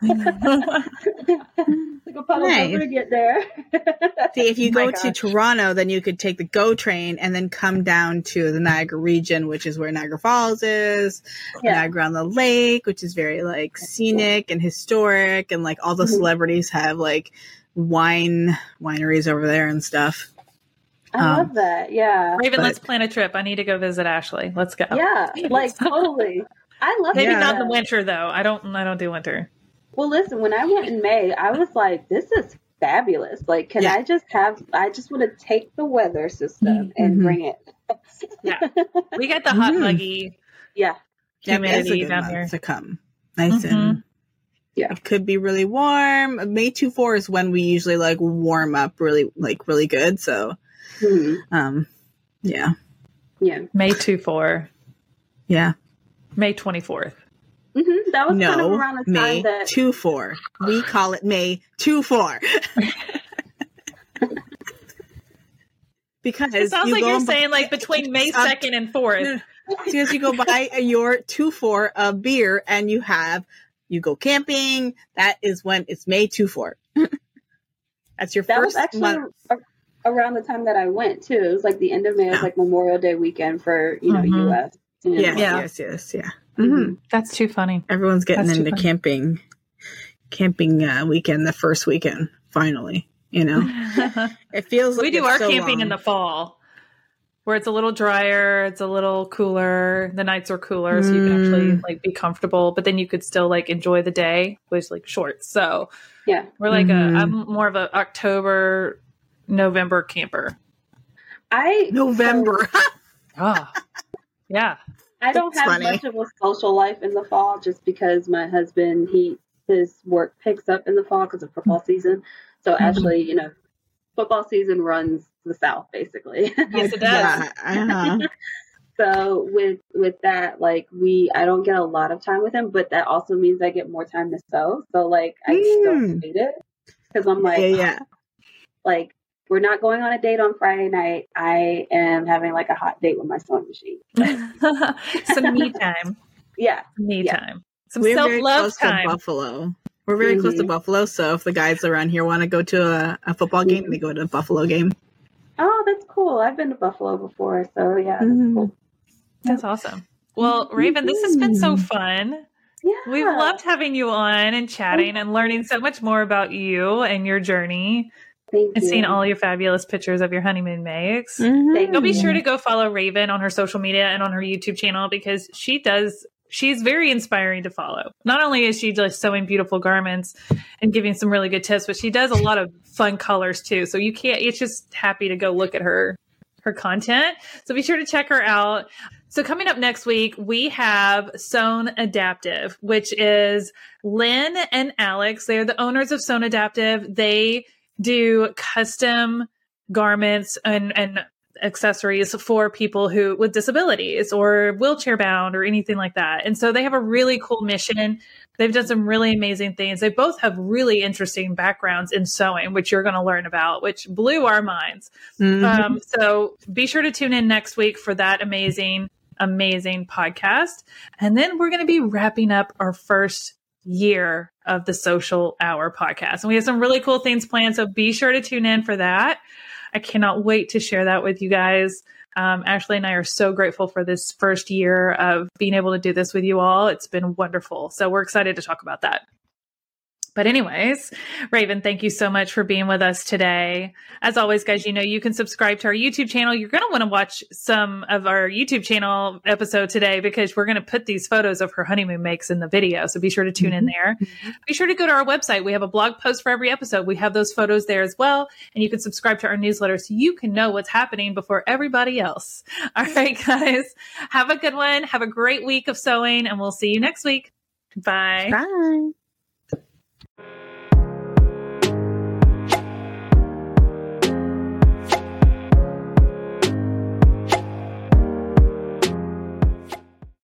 Like a puddle to get there. See, if you go to Toronto, then you could take the GO train and then come down to the Niagara region, which is where Niagara Falls is, Niagara on the Lake, which is very like scenic and historic, and like all the celebrities have like wineries over there and stuff. I love that. Yeah. Raven, let's plan a trip. I need to go visit Ashley. Let's go. Yeah, like totally. I love it. Maybe not in the winter though. I don't do winter. Well, listen, when I went in May, I was like, this is fabulous. Like, can I just want to take the weather system and bring it. We got the hot, muggy humidity down here to come. Nice and it could be really warm. May 2-4 is when we usually like warm up really good. So, May 2-4. Yeah. May 24th. That was kind of around the time May that 2-4. We call it May 2-4. Because it sounds like you're saying like between May 2nd and 4th. Because you go buy your 2-4 of beer and you go camping. That is when it's May 2-4. That's your first month. Around the time that I went too. It was like the end of May. It was like Memorial Day weekend for US. Yes. Mm-hmm. That's too funny. Everyone's getting into camping weekend, the first weekend, finally, it feels like we do our camping in the fall where it's a little drier. It's a little cooler. The nights are cooler. So you can actually like be comfortable, but then you could still like enjoy the day with like shorts. So we're like I'm more of a October, November camper. November. Yeah. I don't have much of a social life in the fall just because my husband, his work picks up in the fall because of football season. So actually, football season runs the South basically. Yes, it does. So with that, like I don't get a lot of time with him, but that also means I get more time to sew. So like I still hate it because I'm like, like, we're not going on a date on Friday night. I am having like a hot date with my sewing machine. Some me time. Me time. Some self-love time. Buffalo. We're very close to Buffalo. So if the guys around here want to go to a football game, they go to a Buffalo game. Oh, that's cool. I've been to Buffalo before. So yeah, that's cool. That's awesome. Well, Raven, this has been so fun. Yeah. We've loved having you on and chatting and learning so much more about you and your journey. And seeing all your fabulous pictures of your honeymoon makes. You'll be sure to go follow Raven on her social media and on her YouTube channel because she's very inspiring to follow. Not only is she just sewing beautiful garments and giving some really good tips, but she does a lot of fun colors too. So it's just happy to go look at her her content. So be sure to check her out. So coming up next week, we have Sewn Adaptive, which is Lynn and Alex. They are the owners of Sewn Adaptive. They do custom garments and accessories for people who with disabilities or wheelchair bound or anything like that. And so they have a really cool mission. They've done some really amazing things. They both have really interesting backgrounds in sewing, which you're going to learn about, which blew our minds. So be sure to tune in next week for that amazing podcast. And then we're going to be wrapping up our first year of the Social Hour podcast. And we have some really cool things planned. So be sure to tune in for that. I cannot wait to share that with you guys. Ashley and I are so grateful for this first year of being able to do this with you all. It's been wonderful. So we're excited to talk about that. But anyways, Raven, thank you so much for being with us today. As always, guys, you can subscribe to our YouTube channel. You're going to want to watch some of our YouTube channel episode today because we're going to put these photos of her honeymoon makes in the video. So be sure to tune in there. Be sure to go to our website. We have a blog post for every episode. We have those photos there as well. And you can subscribe to our newsletter so you can know what's happening before everybody else. All right, guys, have a good one. Have a great week of sewing and we'll see you next week. Bye. Bye.